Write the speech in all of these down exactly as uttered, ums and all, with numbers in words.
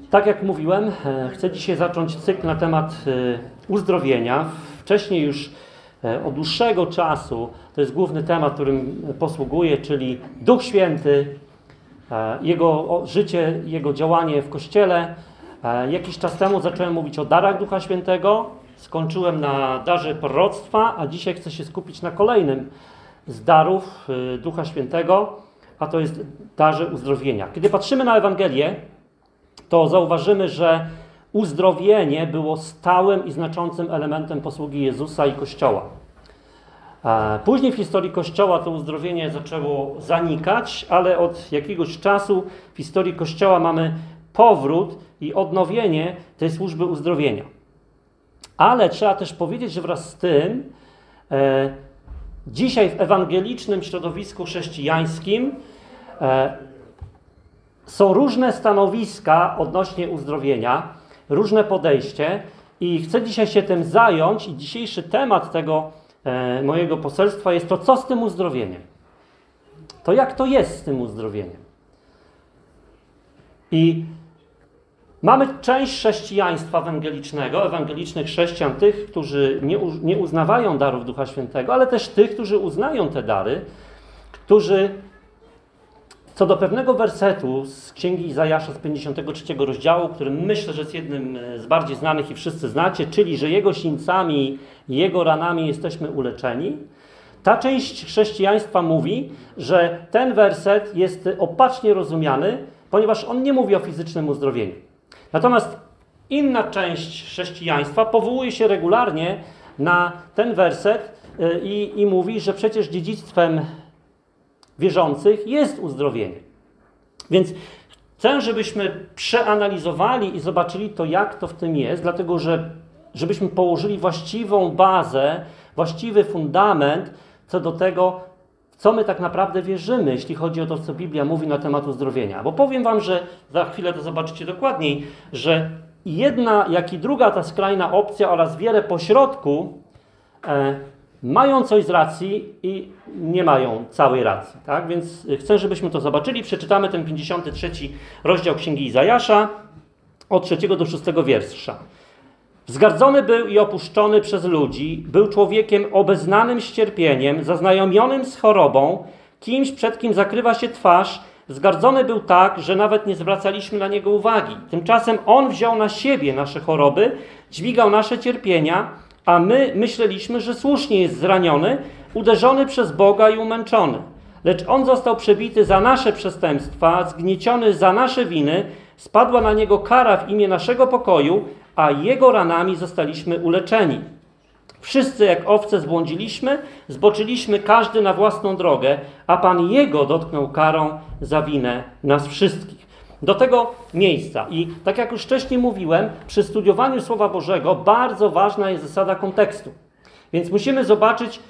Tak jak mówiłem, chcę dzisiaj zacząć cykl na temat uzdrowienia. Wcześniej już od dłuższego czasu, to jest główny temat, którym posługuję, czyli Duch Święty, Jego życie, Jego działanie w Kościele. Jakiś czas temu zacząłem mówić o darach Ducha Świętego, skończyłem na darze proroctwa, a dzisiaj chcę się skupić na kolejnym z darów Ducha Świętego, a to jest darze uzdrowienia. Kiedy patrzymy na Ewangelię, to zauważymy, że uzdrowienie było stałym i znaczącym elementem posługi Jezusa i Kościoła. Później w historii Kościoła to uzdrowienie zaczęło zanikać, ale od jakiegoś czasu w historii Kościoła mamy powrót i odnowienie tej służby uzdrowienia. Ale trzeba też powiedzieć, że wraz z tym e, dzisiaj w ewangelicznym środowisku chrześcijańskim e, są różne stanowiska odnośnie uzdrowienia, różne podejście i chcę dzisiaj się tym zająć i dzisiejszy temat tego e, mojego poselstwa jest to, co z tym uzdrowieniem. To jak to jest z tym uzdrowieniem. I mamy część chrześcijaństwa ewangelicznego, ewangelicznych chrześcijan, tych, którzy nie, u, nie uznawają darów Ducha Świętego, ale też tych, którzy uznają te dary, którzy co do pewnego wersetu z Księgi Izajasza z pięćdziesiątego trzeciego rozdziału, który myślę, że jest jednym z bardziej znanych i wszyscy znacie, czyli, że Jego sińcami i Jego ranami jesteśmy uleczeni, ta część chrześcijaństwa mówi, że ten werset jest opacznie rozumiany, ponieważ on nie mówi o fizycznym uzdrowieniu. Natomiast inna część chrześcijaństwa powołuje się regularnie na ten werset i, i mówi, że przecież dziedzictwem wierzących jest uzdrowienie. Więc chcę, żebyśmy przeanalizowali i zobaczyli to, jak to w tym jest, dlatego że żebyśmy położyli właściwą bazę, właściwy fundament co do tego, co my tak naprawdę wierzymy, jeśli chodzi o to, co Biblia mówi na temat uzdrowienia. Bo powiem wam, że za chwilę to zobaczycie dokładniej, że jedna, jak i druga ta skrajna opcja oraz wiele pośrodku e, mają coś z racji i nie mają całej racji. Tak? Więc chcę, żebyśmy to zobaczyli. Przeczytamy ten pięćdziesiąty trzeci rozdział Księgi Izajasza od trzeciego do szóstego wiersza. Wzgardzony był i opuszczony przez ludzi, był człowiekiem obeznanym z cierpieniem, zaznajomionym z chorobą, kimś, przed kim zakrywa się twarz. Wzgardzony był tak, że nawet nie zwracaliśmy na niego uwagi. Tymczasem on wziął na siebie nasze choroby, dźwigał nasze cierpienia, a my myśleliśmy, że słusznie jest zraniony, uderzony przez Boga i umęczony. Lecz on został przebity za nasze przestępstwa, zgnieciony za nasze winy, spadła na niego kara w imię naszego pokoju, a jego ranami zostaliśmy uleczeni. Wszyscy jak owce zbłądziliśmy, zboczyliśmy każdy na własną drogę, a Pan Jego dotknął karą za winę nas wszystkich. Do tego miejsca. I tak jak już wcześniej mówiłem, przy studiowaniu Słowa Bożego bardzo ważna jest zasada kontekstu. Więc musimy zobaczyć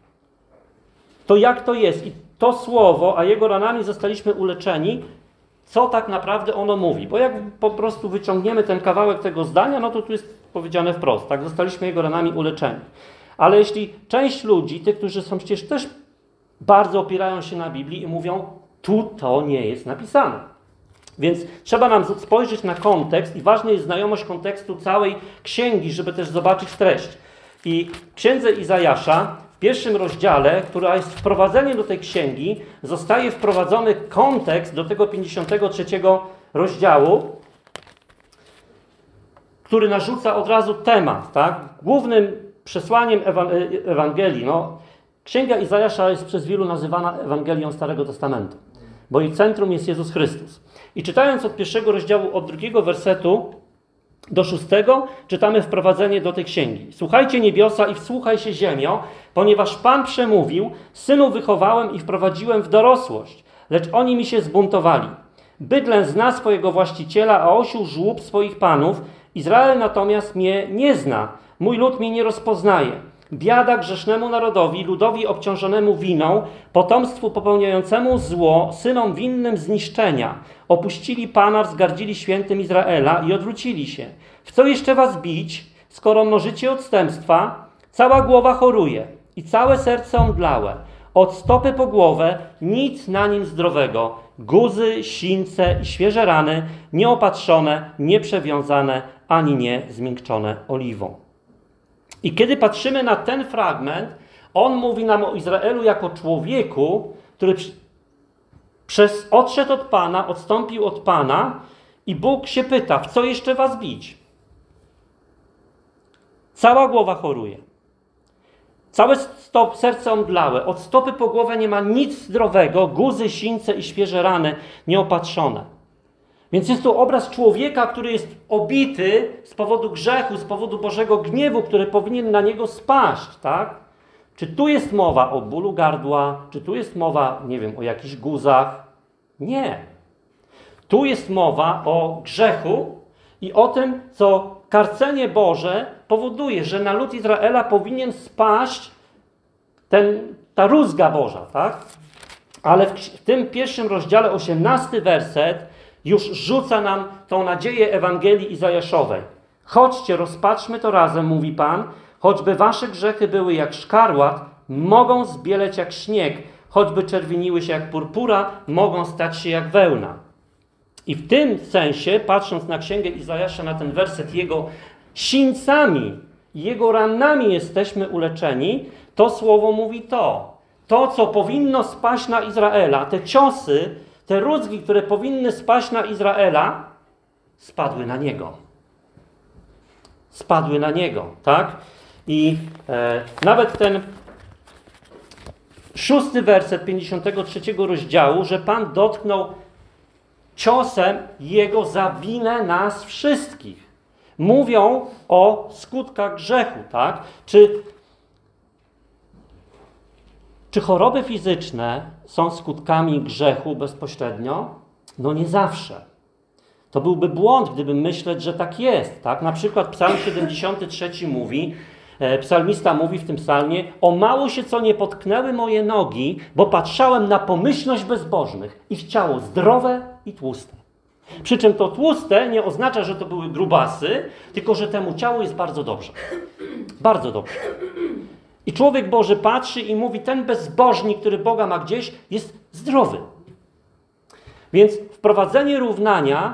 to, jak to jest. I to słowo, a Jego ranami zostaliśmy uleczeni, co tak naprawdę ono mówi. Bo jak po prostu wyciągniemy ten kawałek tego zdania, no to tu jest powiedziane wprost, tak? Zostaliśmy Jego ranami uleczeni. Ale jeśli część ludzi, tych, którzy są przecież też bardzo opierają się na Biblii i mówią, tu to nie jest napisane. Więc trzeba nam spojrzeć na kontekst i ważna jest znajomość kontekstu całej księgi, żeby też zobaczyć treść. I w Księdze Izajasza w pierwszym rozdziale, która jest wprowadzeniem do tej księgi, zostaje wprowadzony kontekst do tego pięćdziesiątego trzeciego rozdziału, który narzuca od razu temat. Tak? Głównym przesłaniem Ewangelii, no, Księga Izajasza jest przez wielu nazywana Ewangelią Starego Testamentu, bo jej centrum jest Jezus Chrystus. I czytając od pierwszego rozdziału, od drugiego wersetu do szóstego, czytamy wprowadzenie do tej księgi. Słuchajcie niebiosa i wsłuchaj się ziemio, ponieważ Pan przemówił, synu wychowałem i wprowadziłem w dorosłość, lecz oni mi się zbuntowali. Bydlę zna swojego właściciela, a osioł żłób swoich panów. Izrael natomiast mnie nie zna, mój lud mnie nie rozpoznaje. Biada grzesznemu narodowi, ludowi obciążonemu winą, potomstwu popełniającemu zło, synom winnym zniszczenia. Opuścili Pana, wzgardzili świętym Izraela i odwrócili się. W co jeszcze was bić, skoro mnożycie odstępstwa? Cała głowa choruje i całe serce omdlałe. od stopy po głowę nic na nim zdrowego. Guzy, sińce i świeże rany, nieopatrzone, nieprzewiązane, ani nie zmiękczone oliwą. I kiedy patrzymy na ten fragment, on mówi nam o Izraelu jako człowieku, który przez odszedł od Pana, odstąpił od Pana i Bóg się pyta, w co jeszcze was bić? Cała głowa choruje. Całe stop, serce omdlałe, od stopy po głowę nie ma nic zdrowego, guzy, sińce i świeże rany nieopatrzone. Więc jest tu obraz człowieka, który jest obity z powodu grzechu, z powodu Bożego gniewu, który powinien na niego spaść, tak? Czy tu jest mowa o bólu gardła? Czy tu jest mowa, nie wiem, o jakichś guzach? Nie. Tu jest mowa o grzechu i o tym, co karcenie Boże powoduje, że na lud Izraela powinien spaść ten, ta rózga Boża, tak? Ale w, w tym pierwszym rozdziale, osiemnasty werset, już rzuca nam tą nadzieję Ewangelii Izajaszowej. Chodźcie, rozpatrzmy to razem, mówi Pan, choćby wasze grzechy były jak szkarłat, mogą zbieleć jak śnieg, choćby czerwieniły się jak purpura, mogą stać się jak wełna. I w tym sensie, patrząc na Księgę Izajasza, na ten werset, jego sińcami, jego ranami jesteśmy uleczeni, to słowo mówi to. To, co powinno spaść na Izraela, te ciosy, te rózgi, które powinny spaść na Izraela, spadły na niego. Spadły na niego, tak? I e, nawet ten szósty werset pięćdziesiątego trzeciego rozdziału, że Pan dotknął ciosem Jego za winę nas wszystkich. Mówią o skutkach grzechu, tak? Czy, czy choroby fizyczne są skutkami grzechu bezpośrednio? No nie zawsze. To byłby błąd, gdyby myśleć, że tak jest, tak? Na przykład Psalm siedemdziesiąty trzeci mówi, psalmista mówi w tym psalmie, o mało się co nie potknęły moje nogi, bo patrzałem na pomyślność bezbożnych, ich ciało zdrowe i tłuste. Przy czym to tłuste nie oznacza, że to były grubasy, tylko że temu ciału jest bardzo dobrze. Bardzo dobrze. I człowiek Boży patrzy i mówi, ten bezbożnik, który Boga ma gdzieś, jest zdrowy. Więc wprowadzenie równania,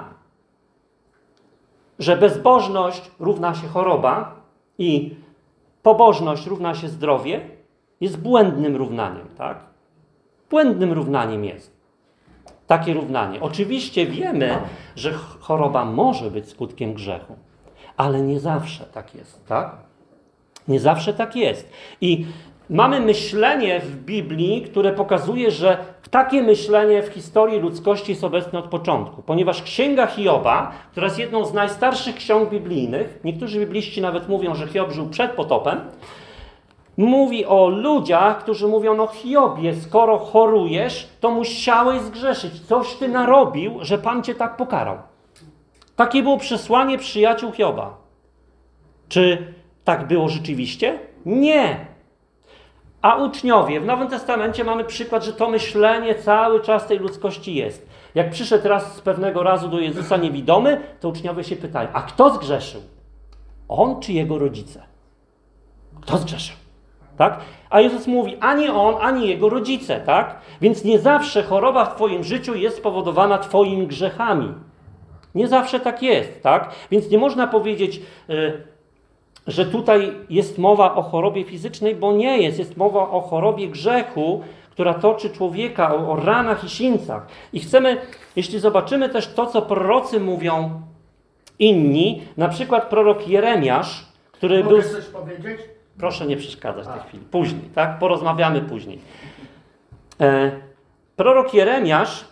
że bezbożność równa się choroba i pobożność równa się zdrowie, jest błędnym równaniem, tak? Błędnym równaniem jest takie równanie. Oczywiście wiemy, że choroba może być skutkiem grzechu, ale nie zawsze tak jest, tak? Nie zawsze tak jest. I mamy myślenie w Biblii, które pokazuje, że takie myślenie w historii ludzkości jest obecne od początku. Ponieważ Księga Hioba, która jest jedną z najstarszych ksiąg biblijnych, niektórzy bibliści nawet mówią, że Hiob żył przed potopem, mówi o ludziach, którzy mówią, no Hiobie, skoro chorujesz, to musiałeś zgrzeszyć. Coś ty narobił, że Pan cię tak pokarał. Takie było przesłanie przyjaciół Hioba. Czy tak było rzeczywiście? Nie. A uczniowie, w Nowym Testamencie mamy przykład, że to myślenie cały czas tej ludzkości jest. Jak przyszedł raz z pewnego razu do Jezusa niewidomy, to uczniowie się pytają, a kto zgrzeszył? On czy jego rodzice? Kto zgrzeszył? Tak? A Jezus mówi, ani on, ani jego rodzice, tak? Więc nie zawsze choroba w twoim życiu jest spowodowana twoimi grzechami. Nie zawsze tak jest, tak? Więc nie można powiedzieć, yy, że tutaj jest mowa o chorobie fizycznej, bo nie jest. Jest mowa o chorobie grzechu, która toczy człowieka, o, o ranach i sińcach. I chcemy, jeśli zobaczymy też to, co prorocy mówią inni, na przykład prorok Jeremiasz, który Mogę był... coś powiedzieć? Proszę nie przeszkadzać w tej chwili. Później, tak? Porozmawiamy później. E, prorok Jeremiasz,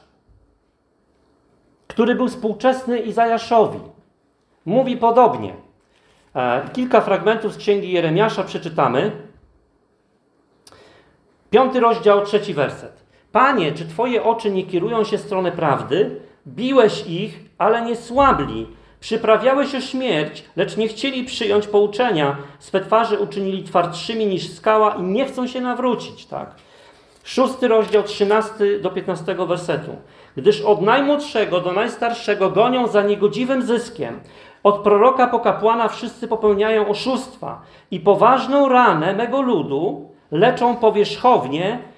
który był współczesny Izajaszowi, mówi podobnie. E, kilka fragmentów z Księgi Jeremiasza przeczytamy. Piąty rozdział, trzeci werset. Panie, czy Twoje oczy nie kierują się w stronę prawdy? Biłeś ich, ale nie słabli. Przyprawiałeś o śmierć, lecz nie chcieli przyjąć pouczenia. Swe twarze uczynili twardszymi niż skała i nie chcą się nawrócić. Tak? Szósty rozdział, trzynasty do piętnastego wersetu. Gdyż od najmłodszego do najstarszego gonią za niegodziwym zyskiem. Od proroka po kapłana wszyscy popełniają oszustwa i poważną ranę mego ludu leczą powierzchownie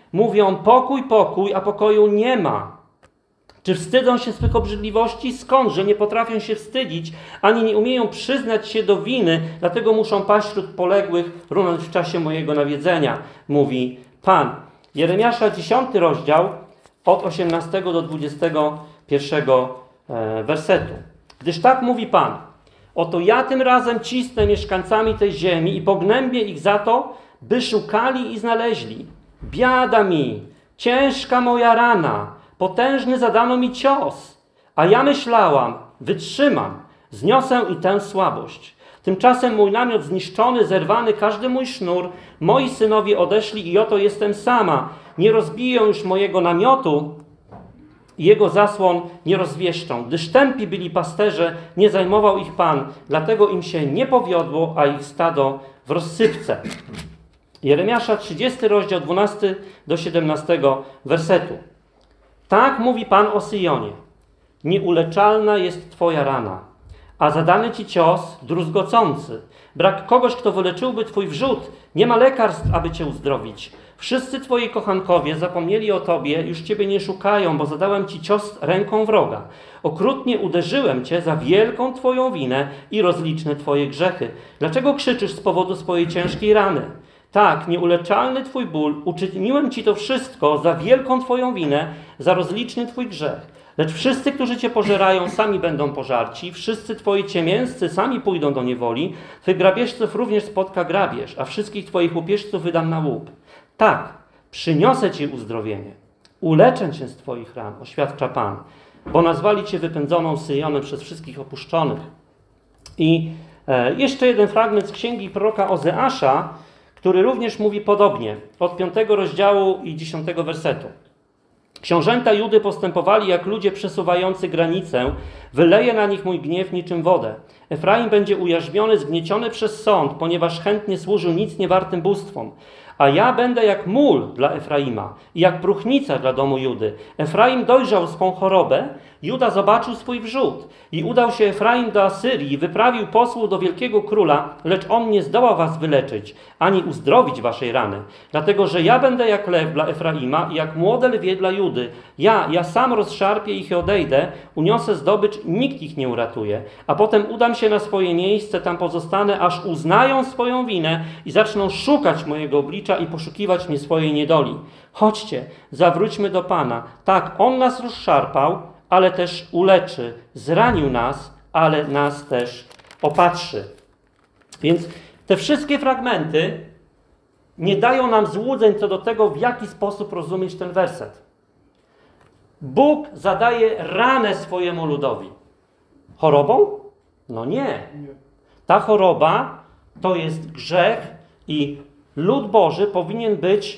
mówią pokój, pokój, a pokoju nie ma. Czy wstydzą się swych obrzydliwości? Skąd, że nie potrafią się wstydzić, ani nie umieją przyznać się do winy, dlatego muszą paść wśród poległych, runąć w czasie mojego nawiedzenia, mówi Pan. Jeremiasza dziesiąty rozdział, od osiemnastego do dwudziestego pierwszego wersetu. Gdyż tak mówi Pan, oto ja tym razem cisnę mieszkańcami tej ziemi i pognębię ich za to, by szukali i znaleźli. Biada mi, ciężka moja rana, potężny zadano mi cios, a ja myślałam, wytrzymam, zniosę i tę słabość. Tymczasem mój namiot zniszczony, zerwany każdy mój sznur, moi synowie odeszli i oto jestem sama. Nie rozbiją już mojego namiotu i jego zasłon nie rozwieszczą. Gdyż tępi byli pasterze, nie zajmował ich Pan, dlatego im się nie powiodło, a ich stado w rozsypce. Jeremiasza trzydziesty rozdział, dwunasty do siedemnastego wersetu. Tak mówi Pan o Syjonie. Nieuleczalna jest Twoja rana, a zadany Ci cios druzgocący. Brak kogoś, kto wyleczyłby Twój wrzód. Nie ma lekarstw, aby Cię uzdrowić. Wszyscy Twoi kochankowie zapomnieli o Tobie, już Ciebie nie szukają, bo zadałem Ci cios ręką wroga. Okrutnie uderzyłem Cię za wielką Twoją winę i rozliczne Twoje grzechy. Dlaczego krzyczysz z powodu swojej ciężkiej rany? Tak, nieuleczalny Twój ból, uczyniłem Ci to wszystko za wielką Twoją winę, za rozliczny Twój grzech. Lecz wszyscy, którzy Cię pożerają, sami będą pożarci, wszyscy Twoi ciemięscy sami pójdą do niewoli, Twych grabieżców również spotka grabież, a wszystkich Twoich łupieżców wydam na łup. Tak, przyniosę Ci uzdrowienie, uleczę Cię z Twoich ran, oświadcza Pan, bo nazwali Cię wypędzoną Syjonem przez wszystkich opuszczonych. I e, jeszcze jeden fragment z księgi proroka Ozeasza, który również mówi podobnie, od piątego rozdziału i dziesiątego wersetu. Książęta Judy postępowali jak ludzie przesuwający granicę, wyleje na nich mój gniew niczym wodę. Efraim będzie ujarzmiony, zgnieciony przez sąd, ponieważ chętnie służył nic niewartym bóstwom. A ja będę jak mól dla Efraima i jak próchnica dla domu Judy. Efraim dojrzał swą chorobę, Juda zobaczył swój wrzód i udał się Efraim do Asyrii i wyprawił posłów do wielkiego króla, lecz on nie zdołał was wyleczyć, ani uzdrowić waszej rany. Dlatego, że ja będę jak lew dla Efraima i jak młode lwie dla Judy. Ja, ja sam rozszarpię ich i odejdę, uniosę zdobycz i nikt ich nie uratuje. A potem udam się na swoje miejsce, tam pozostanę, aż uznają swoją winę i zaczną szukać mojego oblicza i poszukiwać mnie swojej niedoli. Chodźcie, zawróćmy do Pana. Tak, On nas rozszarpał, ale też uleczy. Zranił nas, ale nas też opatrzy. Więc te wszystkie fragmenty nie dają nam złudzeń co do tego, w jaki sposób rozumieć ten werset. Bóg zadaje ranę swojemu ludowi. Chorobą? No nie. Ta choroba to jest grzech i lud Boży powinien być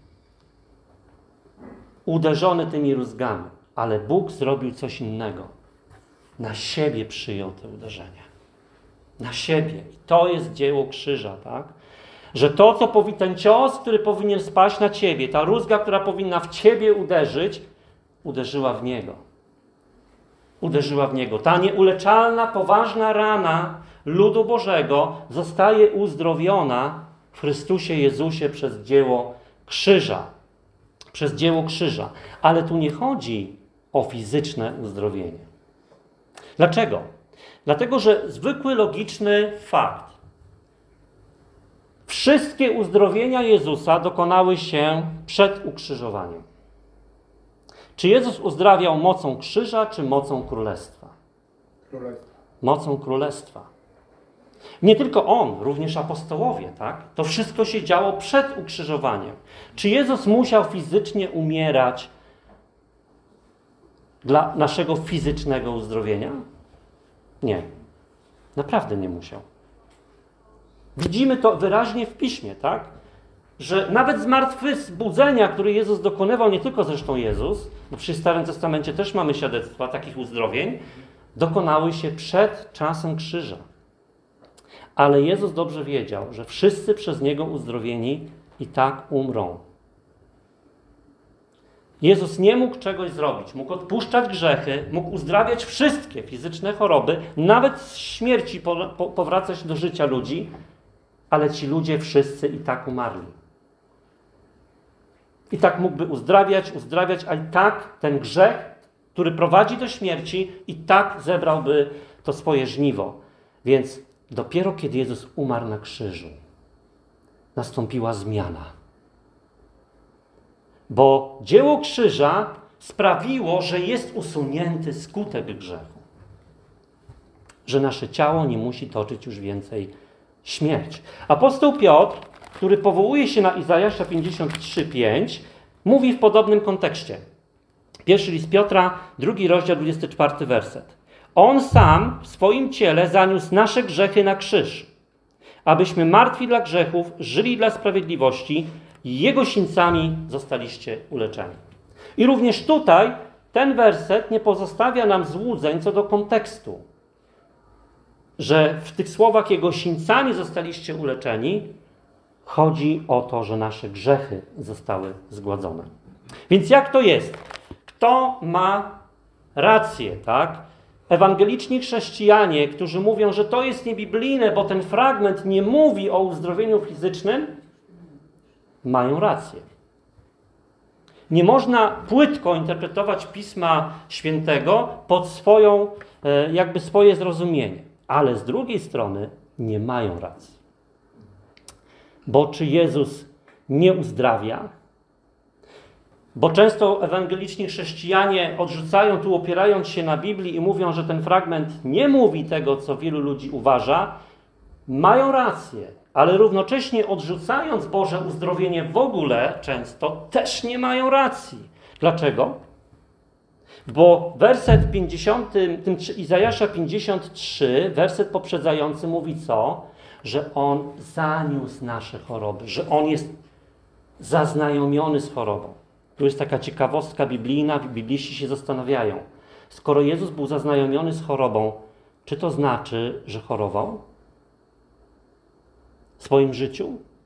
uderzony tymi rózgami. Ale Bóg zrobił coś innego. Na siebie przyjął te uderzenia. Na siebie. I to jest dzieło krzyża, tak? Że to, co powi, ten cios, który powinien spaść na ciebie, ta rózga, która powinna w ciebie uderzyć, uderzyła w Niego. Uderzyła w Niego. Ta nieuleczalna, poważna rana ludu Bożego zostaje uzdrowiona w Chrystusie Jezusie przez dzieło krzyża. Przez dzieło krzyża. Ale tu nie chodzi o fizyczne uzdrowienie. Dlaczego? Dlatego, że zwykły, logiczny fakt. Wszystkie uzdrowienia Jezusa dokonały się przed ukrzyżowaniem. Czy Jezus uzdrawiał mocą krzyża, czy mocą królestwa? Królestwa. Mocą królestwa. Nie tylko On, również apostołowie, tak? To wszystko się działo przed ukrzyżowaniem. Czy Jezus musiał fizycznie umierać dla naszego fizycznego uzdrowienia? Nie. Naprawdę nie musiał. Widzimy to wyraźnie w Piśmie, tak? Że nawet zmartwychwzbudzenia, które Jezus dokonywał, nie tylko zresztą Jezus, bo przy Starym Testamencie też mamy świadectwa takich uzdrowień, dokonały się przed czasem krzyża. Ale Jezus dobrze wiedział, że wszyscy przez Niego uzdrowieni i tak umrą. Jezus nie mógł czegoś zrobić. Mógł odpuszczać grzechy, mógł uzdrawiać wszystkie fizyczne choroby, nawet z śmierci po, po, powracać do życia ludzi, ale ci ludzie wszyscy i tak umarli. I tak mógłby uzdrawiać, uzdrawiać, a i tak ten grzech, który prowadzi do śmierci, i tak zebrałby to swoje żniwo. Więc dopiero kiedy Jezus umarł na krzyżu, nastąpiła zmiana. Bo dzieło krzyża sprawiło, że jest usunięty skutek grzechu. Że nasze ciało nie musi toczyć już więcej śmierć. Apostoł Piotr, który powołuje się na Izajasza pięćdziesiąt trzy pięć, mówi w podobnym kontekście. Pierwszy list Piotra, drugi rozdział, dwudziesty czwarty werset. On sam w swoim ciele zaniósł nasze grzechy na krzyż, abyśmy martwi dla grzechów, żyli dla sprawiedliwości, i Jego sińcami zostaliście uleczeni. I również tutaj ten werset nie pozostawia nam złudzeń co do kontekstu, że w tych słowach Jego sińcami zostaliście uleczeni, chodzi o to, że nasze grzechy zostały zgładzone. Więc jak to jest? Kto ma rację, tak? Ewangeliczni chrześcijanie, którzy mówią, że to jest niebiblijne, bo ten fragment nie mówi o uzdrowieniu fizycznym, mają rację. Nie można płytko interpretować Pisma Świętego pod swoją, jakby swoje zrozumienie. Ale z drugiej strony nie mają racji. Bo czy Jezus nie uzdrawia? Bo często ewangeliczni chrześcijanie odrzucają tu, opierając się na Biblii, i mówią, że ten fragment nie mówi tego, co wielu ludzi uważa. Mają rację, ale równocześnie odrzucając Boże uzdrowienie w ogóle często też nie mają racji. Dlaczego? Bo werset pięćdziesiąty, tym Izajasza pięćdziesiąt trzy, werset poprzedzający mówi co? Że On zaniósł nasze choroby, że On jest zaznajomiony z chorobą. Tu jest taka ciekawostka biblijna, bibliści się zastanawiają. Skoro Jezus był zaznajomiony z chorobą, czy to znaczy, że chorował w swoim życiu?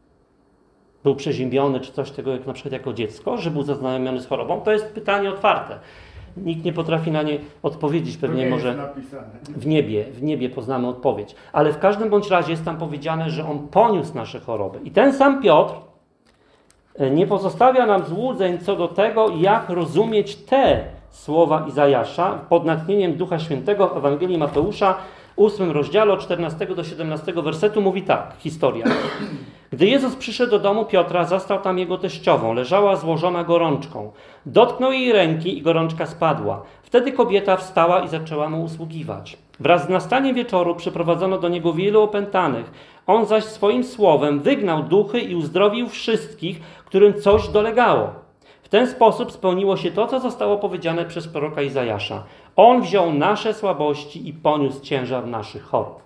Był przeziębiony, czy coś tego, jak na przykład jako dziecko, że był zaznajomiony z chorobą? To jest pytanie otwarte. Nikt nie potrafi na nie odpowiedzieć, pewnie może w niebie, w niebie poznamy odpowiedź. Ale w każdym bądź razie jest tam powiedziane, że On poniósł nasze choroby. I ten sam Piotr nie pozostawia nam złudzeń co do tego, jak rozumieć te słowa Izajasza pod natchnieniem Ducha Świętego w Ewangelii Mateusza, ósmym rozdziale od czternastego do siedemnastego wersetu mówi tak, historia. Gdy Jezus przyszedł do domu Piotra, zastał tam jego teściową, leżała złożona gorączką. Dotknął jej ręki i gorączka spadła. Wtedy kobieta wstała i zaczęła mu usługiwać. Wraz z nastaniem wieczoru przyprowadzono do niego wielu opętanych. On zaś swoim słowem wygnał duchy i uzdrowił wszystkich, którym coś dolegało. W ten sposób spełniło się to, co zostało powiedziane przez proroka Izajasza. On wziął nasze słabości i poniósł ciężar naszych chorób.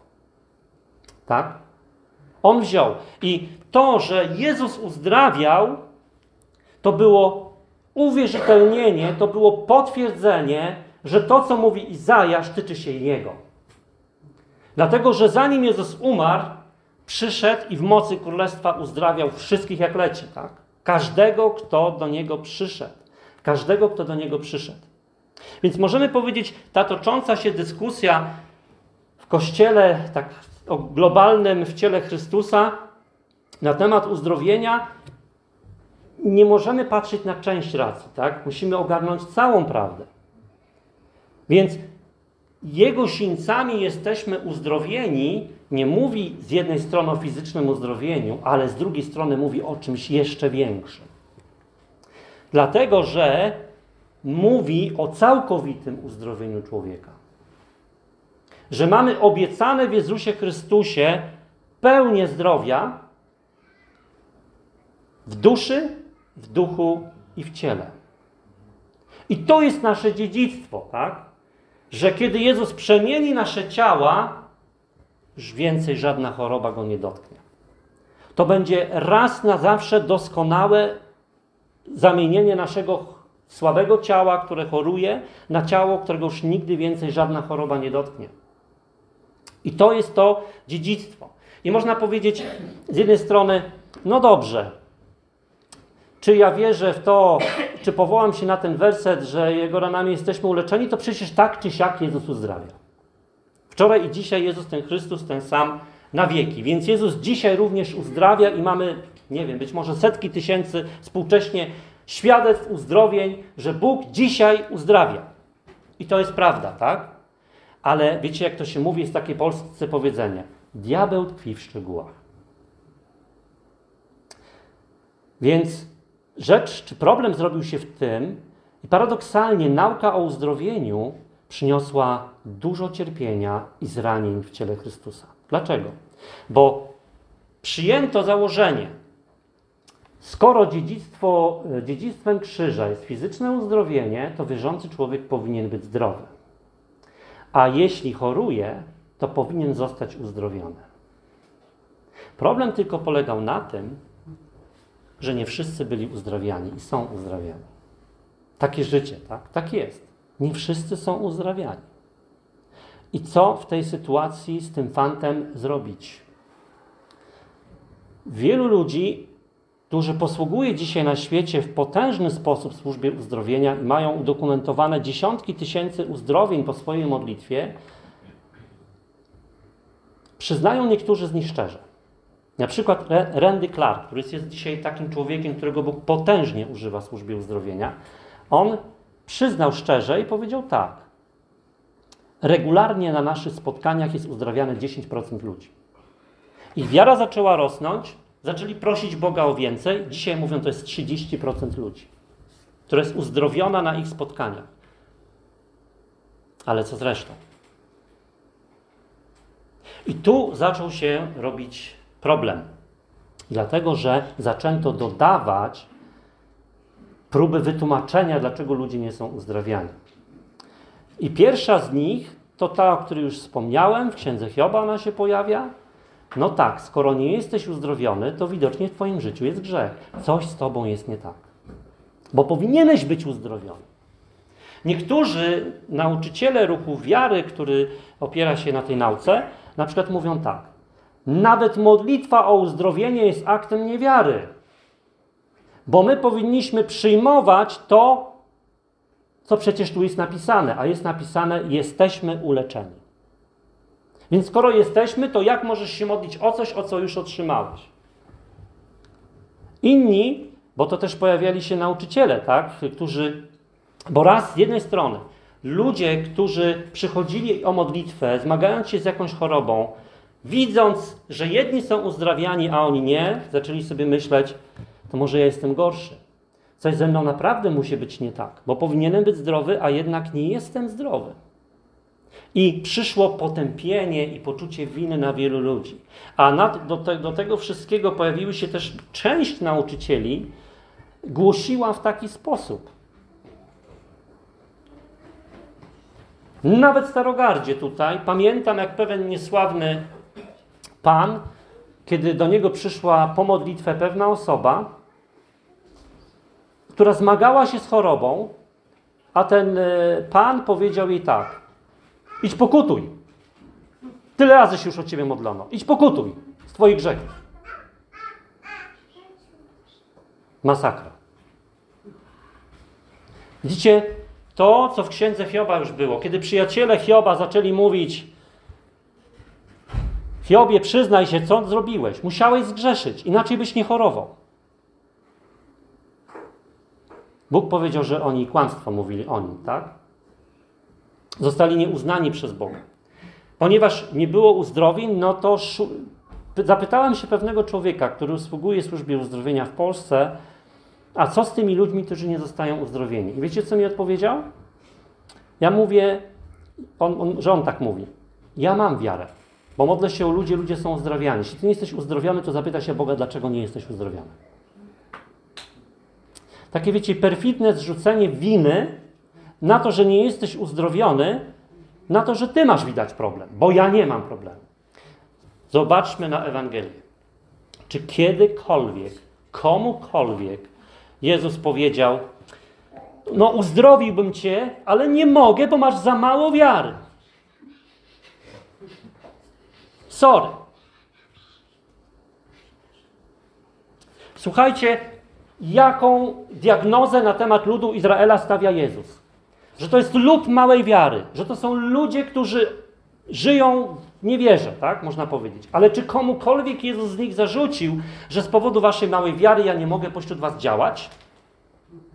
Tak? On wziął. I to, że Jezus uzdrawiał, to było uwierzytelnienie, to było potwierdzenie, że to, co mówi Izajasz, tyczy się Jego. Dlatego, że zanim Jezus umarł, przyszedł i w mocy Królestwa uzdrawiał wszystkich jak leci. Tak? Każdego, kto do Niego przyszedł. Każdego, kto do Niego przyszedł. Więc możemy powiedzieć, ta tocząca się dyskusja w Kościele, tak o globalnym w ciele Chrystusa, na temat uzdrowienia, nie możemy patrzeć na część racji. Tak? Musimy ogarnąć całą prawdę. Więc Jego sińcami jesteśmy uzdrowieni, nie mówi z jednej strony o fizycznym uzdrowieniu, ale z drugiej strony mówi o czymś jeszcze większym. Dlatego, że mówi o całkowitym uzdrowieniu człowieka. Że mamy obiecane w Jezusie Chrystusie pełnię zdrowia w duszy, w duchu i w ciele. I to jest nasze dziedzictwo, tak? Że kiedy Jezus przemieni nasze ciała, już więcej żadna choroba go nie dotknie. To będzie raz na zawsze doskonałe zamienienie naszego słabego ciała, które choruje, na ciało, którego już nigdy więcej żadna choroba nie dotknie. I to jest to dziedzictwo. I można powiedzieć z jednej strony, no dobrze, czy ja wierzę w to, czy powołam się na ten werset, że Jego ranami jesteśmy uleczeni, to przecież tak czy siak Jezus uzdrawia. Wczoraj i dzisiaj Jezus, ten Chrystus, ten sam na wieki. Więc Jezus dzisiaj również uzdrawia i mamy, nie wiem, być może setki tysięcy współcześnie świadectw uzdrowień, że Bóg dzisiaj uzdrawia. I to jest prawda, tak? Ale wiecie, jak to się mówi, jest takie polskie powiedzenie. Diabeł tkwi w szczegółach. Więc rzecz, czy problem zrobił się w tym, i paradoksalnie nauka o uzdrowieniu przyniosła dużo cierpienia i zranień w ciele Chrystusa. Dlaczego? Bo przyjęto założenie, skoro dziedzictwo, dziedzictwem krzyża jest fizyczne uzdrowienie, to wierzący człowiek powinien być zdrowy. A jeśli choruje, to powinien zostać uzdrowiony. Problem tylko polegał na tym, że nie wszyscy byli uzdrawiani i są uzdrawiani. Takie życie, tak? Tak jest. Nie wszyscy są uzdrawiani. I co w tej sytuacji z tym fantem zrobić? Wielu ludzi, którzy posługuje dzisiaj na świecie w potężny sposób w służbie uzdrowienia i mają udokumentowane dziesiątki tysięcy uzdrowień po swojej modlitwie, przyznają niektórzy z nich szczerze. Na przykład Randy Clark, który jest dzisiaj takim człowiekiem, którego Bóg potężnie używa w służbie uzdrowienia, on przyznał szczerze i powiedział tak. Regularnie na naszych spotkaniach jest uzdrawiane dziesięć procent ludzi. Ich wiara zaczęła rosnąć, zaczęli prosić Boga o więcej. Dzisiaj mówią, to jest trzydzieści procent ludzi, która jest uzdrowiona na ich spotkaniach. Ale co z resztą? I tu zaczął się robić problem. Dlatego, że zaczęto dodawać próby wytłumaczenia, dlaczego ludzie nie są uzdrawiani. I pierwsza z nich to ta, o której już wspomniałem, w księdze Hioba ona się pojawia. No tak, skoro nie jesteś uzdrowiony, to widocznie w twoim życiu jest grzech. Coś z tobą jest nie tak. Bo powinieneś być uzdrowiony. Niektórzy nauczyciele ruchu wiary, który opiera się na tej nauce, na przykład mówią tak. Nawet modlitwa o uzdrowienie jest aktem niewiary. Bo my powinniśmy przyjmować to, co przecież tu jest napisane. A jest napisane, jesteśmy uleczeni. Więc skoro jesteśmy, to jak możesz się modlić o coś, o co już otrzymałeś? Inni, bo to też pojawiali się nauczyciele, tak, którzy, bo raz z jednej strony ludzie, którzy przychodzili o modlitwę, zmagając się z jakąś chorobą, widząc, że jedni są uzdrawiani, a oni nie, zaczęli sobie myśleć, to może ja jestem gorszy. Coś ze mną naprawdę musi być nie tak, bo powinienem być zdrowy, a jednak nie jestem zdrowy. I przyszło potępienie i poczucie winy na wielu ludzi. A nad, do, te, do tego wszystkiego pojawiły się też część nauczycieli, głosiła w taki sposób. Nawet w Starogardzie tutaj, pamiętam jak pewien niesławny pan, kiedy do niego przyszła po modlitwę pewna osoba, która zmagała się z chorobą, a ten pan powiedział jej tak, idź pokutuj. Tyle razy się już o ciebie modlono. Idź pokutuj z twoich grzechów. Masakra. Widzicie, to co w księdze Hioba już było, kiedy przyjaciele Hioba zaczęli mówić Hiobie, przyznaj się, co zrobiłeś. Musiałeś zgrzeszyć, inaczej byś nie chorował. Bóg powiedział, że oni kłamstwo mówili o nim, tak? Zostali nieuznani przez Boga. Ponieważ nie było uzdrowień, no to szu- zapytałem się pewnego człowieka, który usługuje służbie uzdrowienia w Polsce, a co z tymi ludźmi, którzy nie zostają uzdrowieni? I wiecie, co mi odpowiedział? Ja mówię, on, on, że on tak mówi. Ja mam wiarę, bo modlę się o ludzi, ludzie są uzdrawiani. Jeśli ty nie jesteś uzdrowiony, to zapytaj się Boga, dlaczego nie jesteś uzdrowiony. Takie, wiecie, perfidne zrzucenie winy na to, że nie jesteś uzdrowiony, na to, że ty masz widać problem, bo ja nie mam problemu. Zobaczmy na Ewangelię. Czy kiedykolwiek, komukolwiek Jezus powiedział, no uzdrowiłbym cię, ale nie mogę, bo masz za mało wiary. Sorry. Słuchajcie, jaką diagnozę na temat ludu Izraela stawia Jezus. Że to jest lud małej wiary, że to są ludzie, którzy żyją w niewierze, tak, można powiedzieć. Ale czy komukolwiek Jezus z nich zarzucił, że z powodu waszej małej wiary ja nie mogę pośród was działać?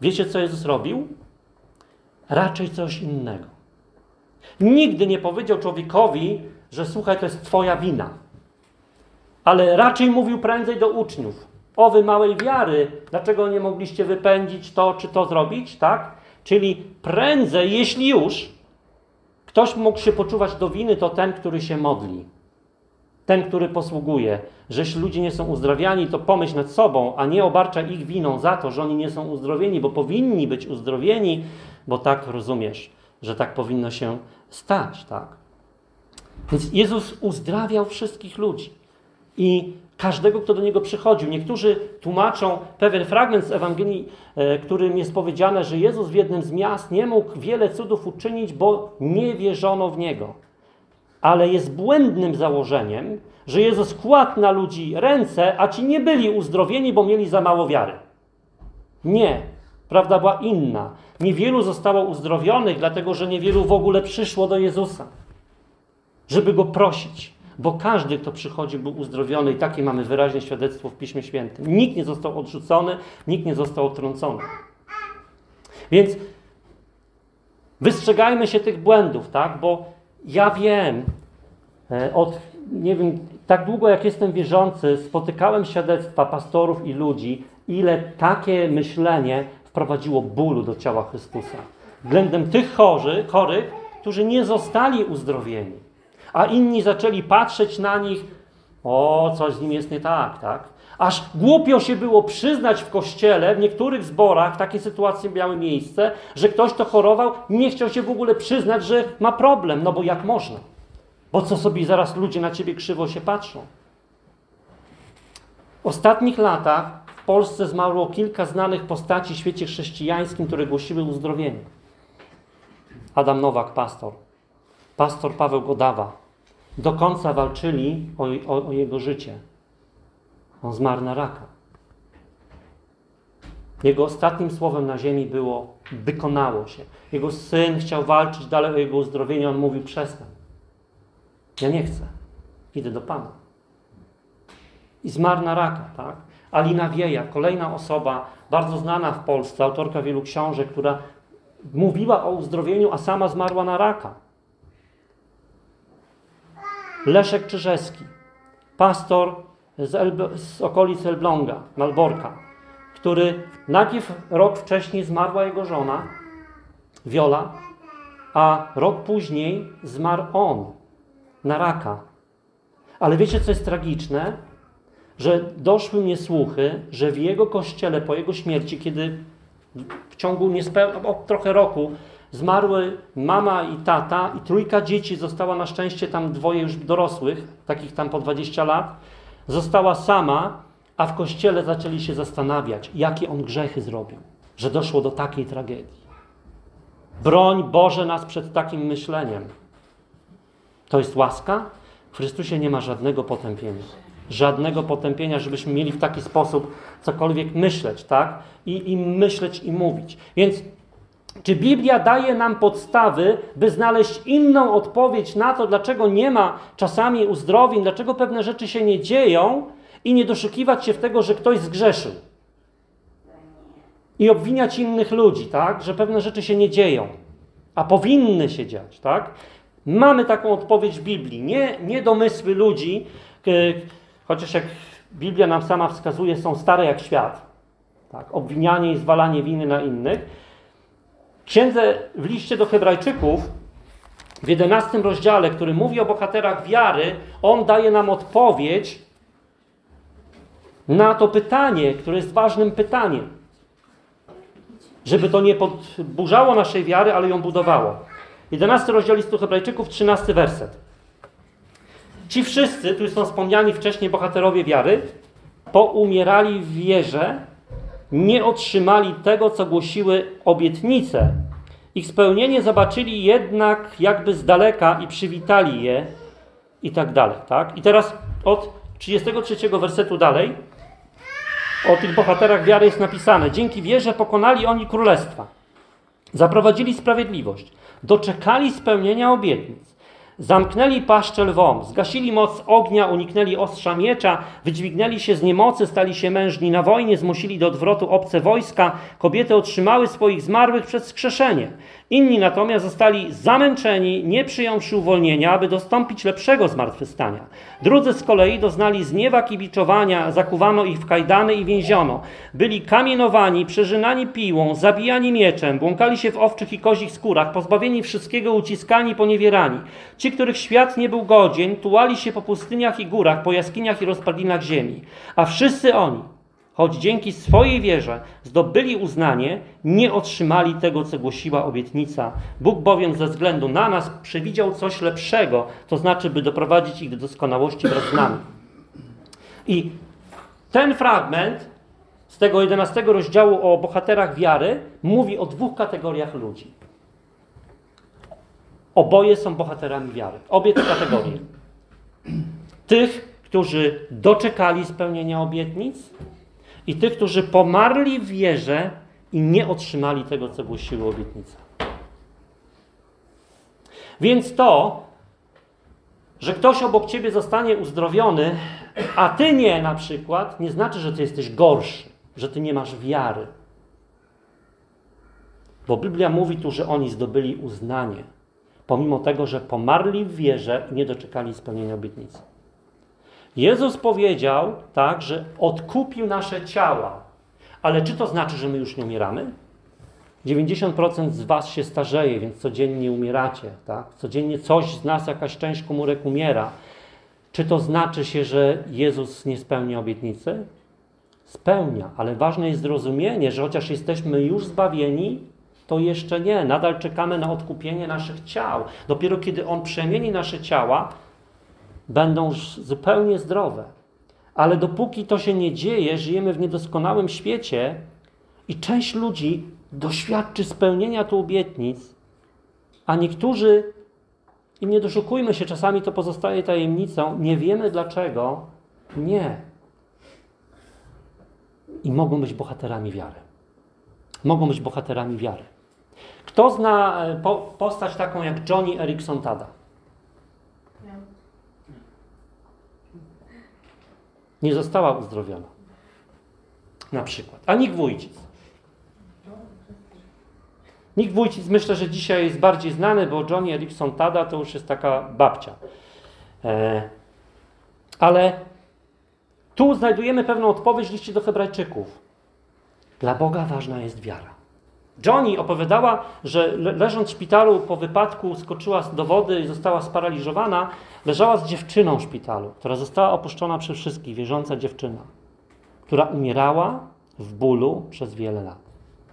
Wiecie, co Jezus robił? Raczej coś innego. Nigdy nie powiedział człowiekowi, że słuchaj, to jest twoja wina. Ale raczej mówił prędzej do uczniów. O wy małej wiary, dlaczego nie mogliście wypędzić to czy to zrobić, tak? Czyli prędzej, jeśli już ktoś mógł się poczuwać do winy, to ten, który się modli. Ten, który posługuje. Że jeśli ludzie nie są uzdrawiani, to pomyśl nad sobą, a nie obarczaj ich winą za to, że oni nie są uzdrowieni, bo powinni być uzdrowieni, bo tak rozumiesz, że tak powinno się stać, tak? Więc Jezus uzdrawiał wszystkich ludzi i każdego, kto do Niego przychodził. Niektórzy tłumaczą pewien fragment z Ewangelii, e, którym jest powiedziane, że Jezus w jednym z miast nie mógł wiele cudów uczynić, bo nie wierzono w Niego. Ale jest błędnym założeniem, że Jezus kładł na ludzi ręce, a ci nie byli uzdrowieni, bo mieli za mało wiary. Nie. Prawda była inna. Niewielu zostało uzdrowionych, dlatego że niewielu w ogóle przyszło do Jezusa, żeby Go prosić. Bo każdy, kto przychodzi, był uzdrowiony i takie mamy wyraźne świadectwo w Piśmie Świętym. Nikt nie został odrzucony, nikt nie został odtrącony. Więc wystrzegajmy się tych błędów, tak? Bo ja wiem, od, nie wiem, tak długo jak jestem wierzący, spotykałem świadectwa pastorów i ludzi, ile takie myślenie wprowadziło bólu do ciała Chrystusa. Względem tych chorzy, chorych, którzy nie zostali uzdrowieni. A inni zaczęli patrzeć na nich, o, coś z nim jest nie tak, tak? Aż głupio się było przyznać w kościele, w niektórych zborach takie sytuacje miały miejsce, że ktoś, kto chorował, nie chciał się w ogóle przyznać, że ma problem. No bo jak można? Bo co sobie zaraz ludzie na ciebie krzywo się patrzą? W ostatnich latach w Polsce zmarło kilka znanych postaci w świecie chrześcijańskim, które głosiły uzdrowienie. Adam Nowak, pastor. Pastor Paweł Godawa. Do końca walczyli o, o, o jego życie. On zmarł na raka. Jego ostatnim słowem na ziemi było: wykonało się. Jego syn chciał walczyć dalej o jego uzdrowienie. On mówił: przestań. Ja nie chcę. Idę do Pana. I zmarł na raka, tak? Alina Wieja, kolejna osoba, bardzo znana w Polsce, autorka wielu książek, która mówiła o uzdrowieniu, a sama zmarła na raka. Leszek Czyżewski, pastor z, Elb- z okolic Elbląga, Malborka, który najpierw rok wcześniej zmarła jego żona, Wiola, a rok później zmarł on na raka. Ale wiecie, co jest tragiczne? Że doszły mnie słuchy, że w jego kościele po jego śmierci, kiedy w ciągu niespełna, o, trochę roku zmarły mama i tata i trójka dzieci, została na szczęście tam dwoje już dorosłych, takich tam po dwadzieścia lat, została sama, a w kościele zaczęli się zastanawiać, jakie on grzechy zrobił, że doszło do takiej tragedii. Broń Boże nas przed takim myśleniem. To jest łaska? W Chrystusie nie ma żadnego potępienia. Żadnego potępienia, żebyśmy mieli w taki sposób cokolwiek myśleć, tak? I, i myśleć i mówić. Więc czy Biblia daje nam podstawy, by znaleźć inną odpowiedź na to, dlaczego nie ma czasami uzdrowień, dlaczego pewne rzeczy się nie dzieją i nie doszukiwać się w tego, że ktoś zgrzeszył? I obwiniać innych ludzi, tak? Że pewne rzeczy się nie dzieją, a powinny się dziać, tak? Mamy taką odpowiedź w Biblii. Nie, nie domysły ludzi, chociaż jak Biblia nam sama wskazuje, są stare jak świat. Tak? Obwinianie i zwalanie winy na innych. W księdze, w liście do Hebrajczyków, w jedenastym rozdziale, który mówi o bohaterach wiary, on daje nam odpowiedź na to pytanie, które jest ważnym pytaniem. Żeby to nie podburzało naszej wiary, ale ją budowało. jedenasty rozdział listu Hebrajczyków, trzynasty werset. Ci wszyscy, tu są wspomniani wcześniej bohaterowie wiary, poumierali w wierze, nie otrzymali tego, co głosiły obietnice. Ich spełnienie zobaczyli jednak jakby z daleka i przywitali je i tak dalej. Tak? I teraz od trzydziestego trzeciego wersetu dalej o tych bohaterach wiary jest napisane: dzięki wierze pokonali oni królestwa, zaprowadzili sprawiedliwość, doczekali spełnienia obietnic, Zamknęli paszczę lwom, zgasili moc ognia, uniknęli ostrza miecza, wydźwignęli się z niemocy, stali się mężni na wojnie, zmusili do odwrotu obce wojska, kobiety otrzymały swoich zmarłych przez skrzeszenie. Inni natomiast zostali zamęczeni, nie przyjąwszy uwolnienia, aby dostąpić lepszego zmartwychwstania. Drudzy z kolei doznali zniewaga i biczowania, zakuwano ich w kajdany i więziono. Byli kamienowani, przerzynani piłą, zabijani mieczem, błąkali się w owczych i kozich skórach, pozbawieni wszystkiego, uciskani, poniewierani. Ci, których świat nie był godzien, tułali się po pustyniach i górach, po jaskiniach i rozpadlinach ziemi. A wszyscy oni, choć dzięki swojej wierze zdobyli uznanie, nie otrzymali tego, co głosiła obietnica. Bóg bowiem ze względu na nas przewidział coś lepszego, to znaczy, by doprowadzić ich do doskonałości wraz z nami. I ten fragment z tego jedenastego rozdziału o bohaterach wiary mówi o dwóch kategoriach ludzi. Oboje są bohaterami wiary. Obie te kategorie. Tych, którzy doczekali spełnienia obietnic, i tych, którzy pomarli w wierze i nie otrzymali tego, co głosiły obietnice. Więc to, że ktoś obok ciebie zostanie uzdrowiony, a ty nie na przykład, nie znaczy, że ty jesteś gorszy, że ty nie masz wiary. Bo Biblia mówi tu, że oni zdobyli uznanie, pomimo tego, że pomarli w wierze i nie doczekali spełnienia obietnicy. Jezus powiedział tak, że odkupił nasze ciała. Ale czy to znaczy, że my już nie umieramy? dziewięćdziesiąt procent z was się starzeje, więc codziennie umieracie. Tak? Codziennie coś z nas, jakaś część komórek umiera. Czy to znaczy się, że Jezus nie spełnia obietnicy? Spełnia, ale ważne jest zrozumienie, że chociaż jesteśmy już zbawieni, to jeszcze nie. Nadal czekamy na odkupienie naszych ciał. Dopiero kiedy On przemieni nasze ciała, będą już zupełnie zdrowe. Ale dopóki to się nie dzieje, żyjemy w niedoskonałym świecie i część ludzi doświadczy spełnienia tu obietnic, a niektórzy, i nie doszukujmy się, czasami to pozostaje tajemnicą, nie wiemy dlaczego, nie. I mogą być bohaterami wiary. Mogą być bohaterami wiary. Kto zna po, postać taką jak Joni Eareckson Tada? Nie została uzdrowiona. Na przykład. A Nick Wójcic. Nick Wójcic myślę, że dzisiaj jest bardziej znany, bo Joni Eareckson Tada to już jest taka babcia. E, ale tu znajdujemy pewną odpowiedź w liście do Hebrajczyków. Dla Boga ważna jest wiara. Joni opowiadała, że le- leżąc w szpitalu po wypadku skoczyła do wody i została sparaliżowana. Leżała z dziewczyną w szpitalu, która została opuszczona przez wszystkich, wierząca dziewczyna, która umierała w bólu przez wiele lat.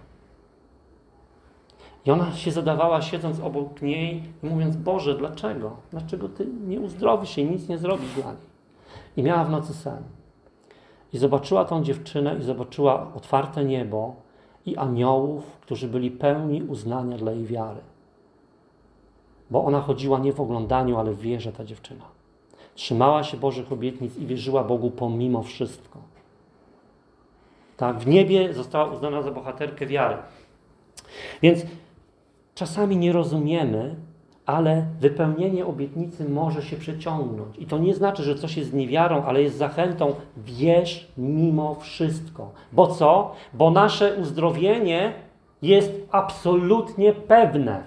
I ona się zadawała, siedząc obok niej i mówiąc: Boże, dlaczego? Dlaczego Ty nie uzdrowisz jej, nic nie zrobisz dla niej? I miała w nocy sen. I zobaczyła tą dziewczynę i zobaczyła otwarte niebo i aniołów, którzy byli pełni uznania dla jej wiary. Bo ona chodziła nie w oglądaniu, ale w wierze, ta dziewczyna. Trzymała się Bożych obietnic i wierzyła Bogu pomimo wszystko. Tak, w niebie została uznana za bohaterkę wiary. Więc czasami nie rozumiemy, ale wypełnienie obietnicy może się przeciągnąć. I to nie znaczy, że coś jest niewiarą, ale jest zachętą. Wierz mimo wszystko. Bo co? Bo nasze uzdrowienie jest absolutnie pewne.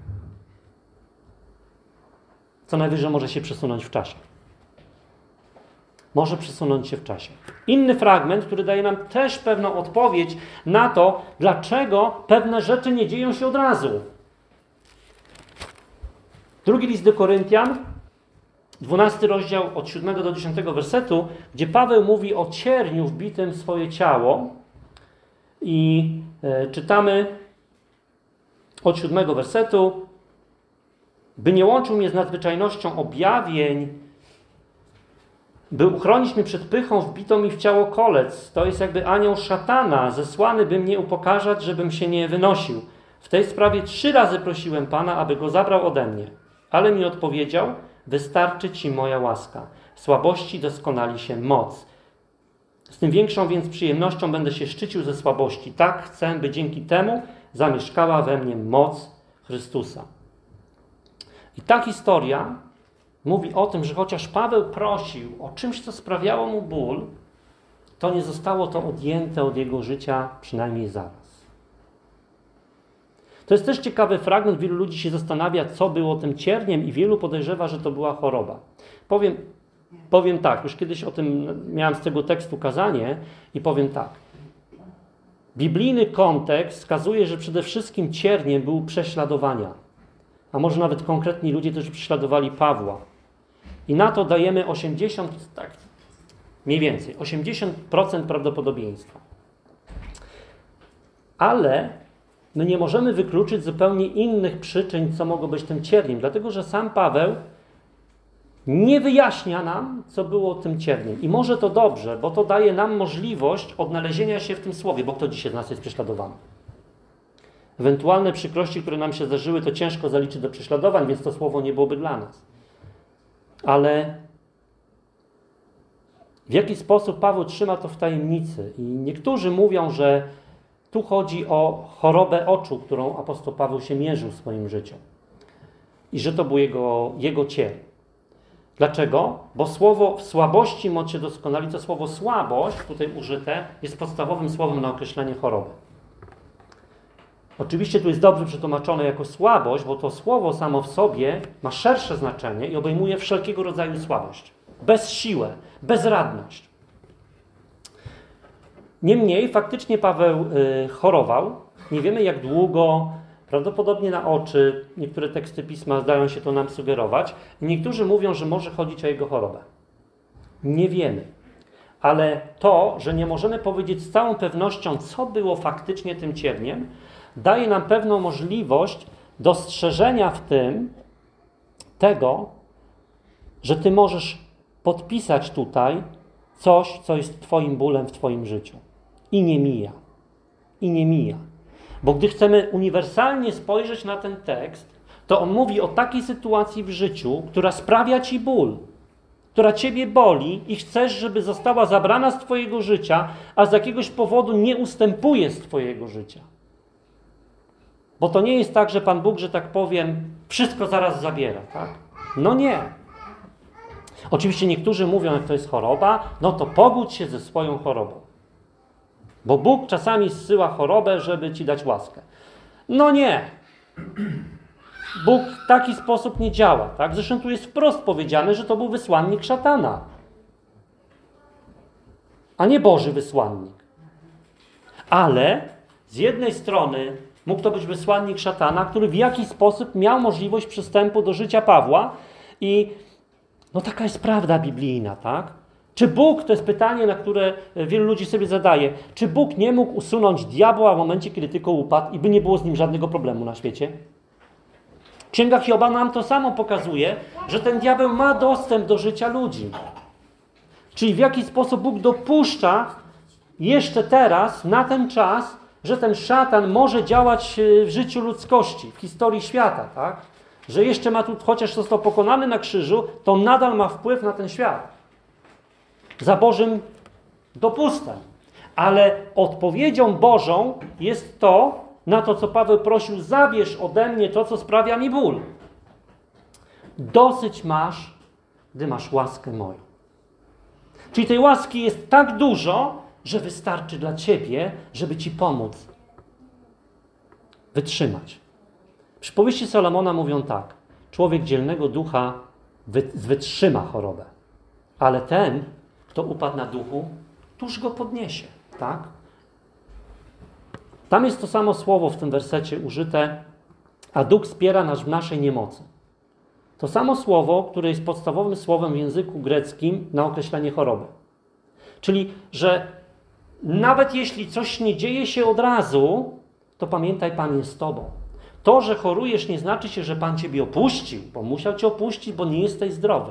Co najwyżej może się przesunąć w czasie. Może przesunąć się w czasie. Inny fragment, który daje nam też pewną odpowiedź na to, dlaczego pewne rzeczy nie dzieją się od razu. Drugi list do Koryntian, dwunasty rozdział od siódmego do dziesiątego wersetu, gdzie Paweł mówi o cierniu wbitym w swoje ciało i e, czytamy od siódmego wersetu: by nie łączył mnie z nadzwyczajnością objawień, by uchronić mnie przed pychą, wbito mi w ciało kolec. To jest jakby anioł szatana, zesłany, by mnie upokarzać, żebym się nie wynosił. W tej sprawie trzy razy prosiłem Pana, aby go zabrał ode mnie. Ale mi odpowiedział: wystarczy Ci moja łaska. W słabości doskonali się moc. Z tym większą więc przyjemnością będę się szczycił ze słabości. Tak chcę, by dzięki temu zamieszkała we mnie moc Chrystusa. I ta historia mówi o tym, że chociaż Paweł prosił o czymś, co sprawiało mu ból, to nie zostało to odjęte od jego życia przynajmniej zaraz. To jest też ciekawy fragment. Wielu ludzi się zastanawia, co było tym cierniem i wielu podejrzewa, że to była choroba. Powiem, powiem tak, już kiedyś o tym miałem z tego tekstu kazanie i powiem tak. Biblijny kontekst wskazuje, że przede wszystkim cierniem był prześladowania. A może nawet konkretni ludzie, którzy prześladowali Pawła. I na to dajemy osiemdziesiąt, tak, mniej więcej, osiemdziesiąt procent prawdopodobieństwa. Ale my nie możemy wykluczyć zupełnie innych przyczyn, co mogło być tym cierniem, dlatego że sam Paweł nie wyjaśnia nam, co było tym cierniem. I może to dobrze, bo to daje nam możliwość odnalezienia się w tym słowie, bo kto dzisiaj z nas jest prześladowany? Ewentualne przykrości, które nam się zdarzyły, to ciężko zaliczyć do prześladowań, więc to słowo nie byłoby dla nas. Ale w jaki sposób Paweł trzyma to w tajemnicy? I niektórzy mówią, że tu chodzi o chorobę oczu, którą apostoł Paweł się mierzył w swoim życiu. I że to był jego, jego cień. Dlaczego? Bo słowo w słabości moc się doskonali, to słowo słabość, tutaj użyte, jest podstawowym słowem na określenie choroby. Oczywiście tu jest dobrze przetłumaczone jako słabość, bo to słowo samo w sobie ma szersze znaczenie i obejmuje wszelkiego rodzaju słabość. Bezsiłę, bezradność. Niemniej faktycznie Paweł y, chorował. Nie wiemy jak długo, prawdopodobnie na oczy. Niektóre teksty Pisma zdają się to nam sugerować. Niektórzy mówią, że może chodzić o jego chorobę. Nie wiemy. Ale to, że nie możemy powiedzieć z całą pewnością, co było faktycznie tym cierniem, daje nam pewną możliwość dostrzeżenia w tym tego, że ty możesz podpisać tutaj coś, co jest twoim bólem w twoim życiu. I nie mija. I nie mija. Bo gdy chcemy uniwersalnie spojrzeć na ten tekst, to on mówi o takiej sytuacji w życiu, która sprawia ci ból, która ciebie boli i chcesz, żeby została zabrana z twojego życia, a z jakiegoś powodu nie ustępuje z twojego życia. Bo to nie jest tak, że Pan Bóg, że tak powiem, wszystko zaraz zabiera, tak? No nie. Oczywiście niektórzy mówią, jak to jest choroba, no to pogódź się ze swoją chorobą. Bo Bóg czasami zsyła chorobę, żeby ci dać łaskę. No nie. Bóg w taki sposób nie działa, tak? Zresztą tu jest wprost powiedziane, że to był wysłannik szatana, a nie Boży wysłannik. Ale z jednej strony mógł to być wysłannik szatana, który w jakiś sposób miał możliwość przystępu do życia Pawła i no taka jest prawda biblijna, tak? Czy Bóg, to jest pytanie, na które wielu ludzi sobie zadaje, czy Bóg nie mógł usunąć diabła w momencie, kiedy tylko upadł i by nie było z nim żadnego problemu na świecie? Księga Hioba nam to samo pokazuje, że ten diabeł ma dostęp do życia ludzi. Czyli w jaki sposób Bóg dopuszcza jeszcze teraz, na ten czas, że ten szatan może działać w życiu ludzkości, w historii świata, tak? Że jeszcze ma tu, chociaż został pokonany na krzyżu, to nadal ma wpływ na ten świat. Za Bożym dopustem. Ale odpowiedzią Bożą jest to, na to, co Paweł prosił, zabierz ode mnie to, co sprawia mi ból. Dosyć masz, gdy masz łaskę moją. Czyli tej łaski jest tak dużo, że wystarczy dla ciebie, żeby ci pomóc wytrzymać. Przypowieści Salomona mówią tak. Człowiek dzielnego ducha wy, wytrzyma chorobę, ale ten, kto upadł na duchu, tuż go podniesie. Tak? Tam jest to samo słowo w tym wersecie użyte, a duch wspiera nas w naszej niemocy. To samo słowo, które jest podstawowym słowem w języku greckim na określenie choroby. Czyli, że nawet jeśli coś nie dzieje się od razu, to pamiętaj, Pan jest z tobą. To, że chorujesz, nie znaczy się, że Pan ciebie opuścił, bo musiał cię opuścić, bo nie jesteś zdrowy.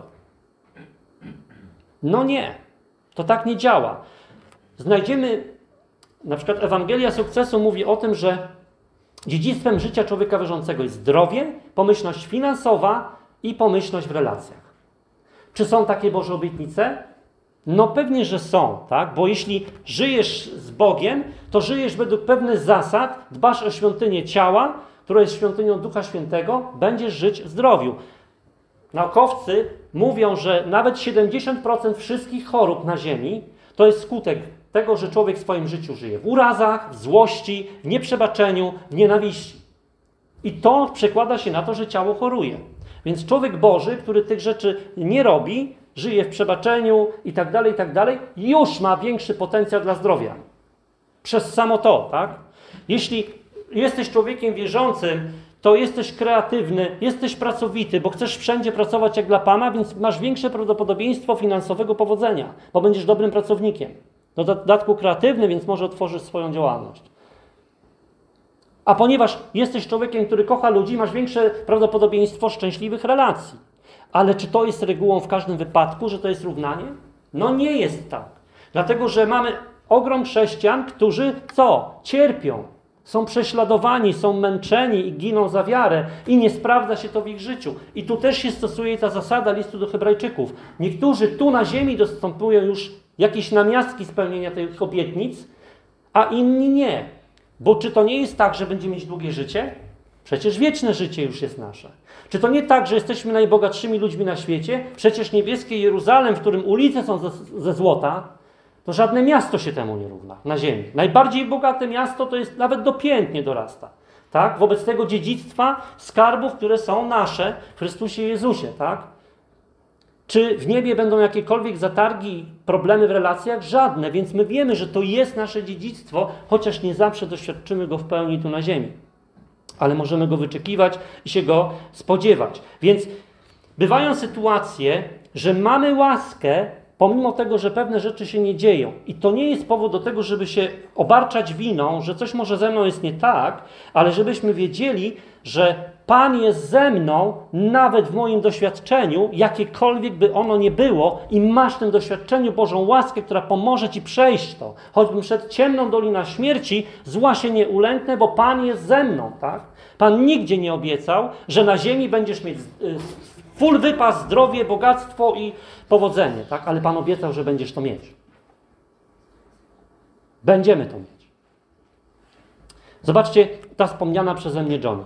No nie, to tak nie działa. Znajdziemy, na przykład Ewangelia Sukcesu mówi o tym, że dziedzictwem życia człowieka wierzącego jest zdrowie, pomyślność finansowa i pomyślność w relacjach. Czy są takie Boże obietnice? No pewnie, że są, tak? Bo jeśli żyjesz z Bogiem, to żyjesz według pewnych zasad, dbasz o świątynię ciała, która jest świątynią Ducha Świętego, będziesz żyć w zdrowiu. Naukowcy mówią, że nawet siedemdziesiąt procent wszystkich chorób na Ziemi to jest skutek tego, że człowiek w swoim życiu żyje w urazach, w złości, w nieprzebaczeniu, w nienawiści. I to przekłada się na to, że ciało choruje. Więc człowiek Boży, który tych rzeczy nie robi, żyje w przebaczeniu i tak dalej, i tak dalej, już ma większy potencjał dla zdrowia. Przez samo to, tak? Jeśli jesteś człowiekiem wierzącym, to jesteś kreatywny, jesteś pracowity, bo chcesz wszędzie pracować jak dla Pana, więc masz większe prawdopodobieństwo finansowego powodzenia, bo będziesz dobrym pracownikiem. Do dodatku kreatywny, więc może otworzysz swoją działalność. A ponieważ jesteś człowiekiem, który kocha ludzi, masz większe prawdopodobieństwo szczęśliwych relacji. Ale czy to jest regułą w każdym wypadku, że to jest równanie? No nie jest tak. Dlatego, że mamy ogrom chrześcijan, którzy co? Cierpią. Są prześladowani, są męczeni i giną za wiarę i nie sprawdza się to w ich życiu. I tu też się stosuje ta zasada listu do Hebrajczyków. Niektórzy tu na ziemi dostępują już jakieś namiastki spełnienia tych obietnic, a inni nie. Bo czy to nie jest tak, że będziemy mieć długie życie? Przecież wieczne życie już jest nasze. Czy to nie tak, że jesteśmy najbogatszymi ludźmi na świecie? Przecież niebieskie Jeruzalem, w którym ulice są ze, ze złota, to żadne miasto się temu nie równa na ziemi. Najbardziej bogate miasto to jest nawet do pięt nie dorasta. Tak? Wobec tego dziedzictwa skarbów, które są nasze w Chrystusie Jezusie. Tak? Czy w niebie będą jakiekolwiek zatargi, problemy w relacjach? Żadne, więc my wiemy, że to jest nasze dziedzictwo, chociaż nie zawsze doświadczymy go w pełni tu na ziemi. Ale możemy go wyczekiwać i się go spodziewać. Więc bywają sytuacje, że mamy łaskę, pomimo tego, że pewne rzeczy się nie dzieją. I to nie jest powód do tego, żeby się obarczać winą, że coś może ze mną jest nie tak, ale żebyśmy wiedzieli, że Pan jest ze mną, nawet w moim doświadczeniu, jakiekolwiek by ono nie było, i masz w tym doświadczeniu Bożą łaskę, która pomoże Ci przejść to. Choćbym przed ciemną doliną śmierci, zła się nie ulęknę, bo Pan jest ze mną, tak? Pan nigdzie nie obiecał, że na ziemi będziesz mieć full wypas, zdrowie, bogactwo i powodzenie, tak? Ale Pan obiecał, że będziesz to mieć. Będziemy to mieć. Zobaczcie, ta wspomniana przeze mnie Johnny.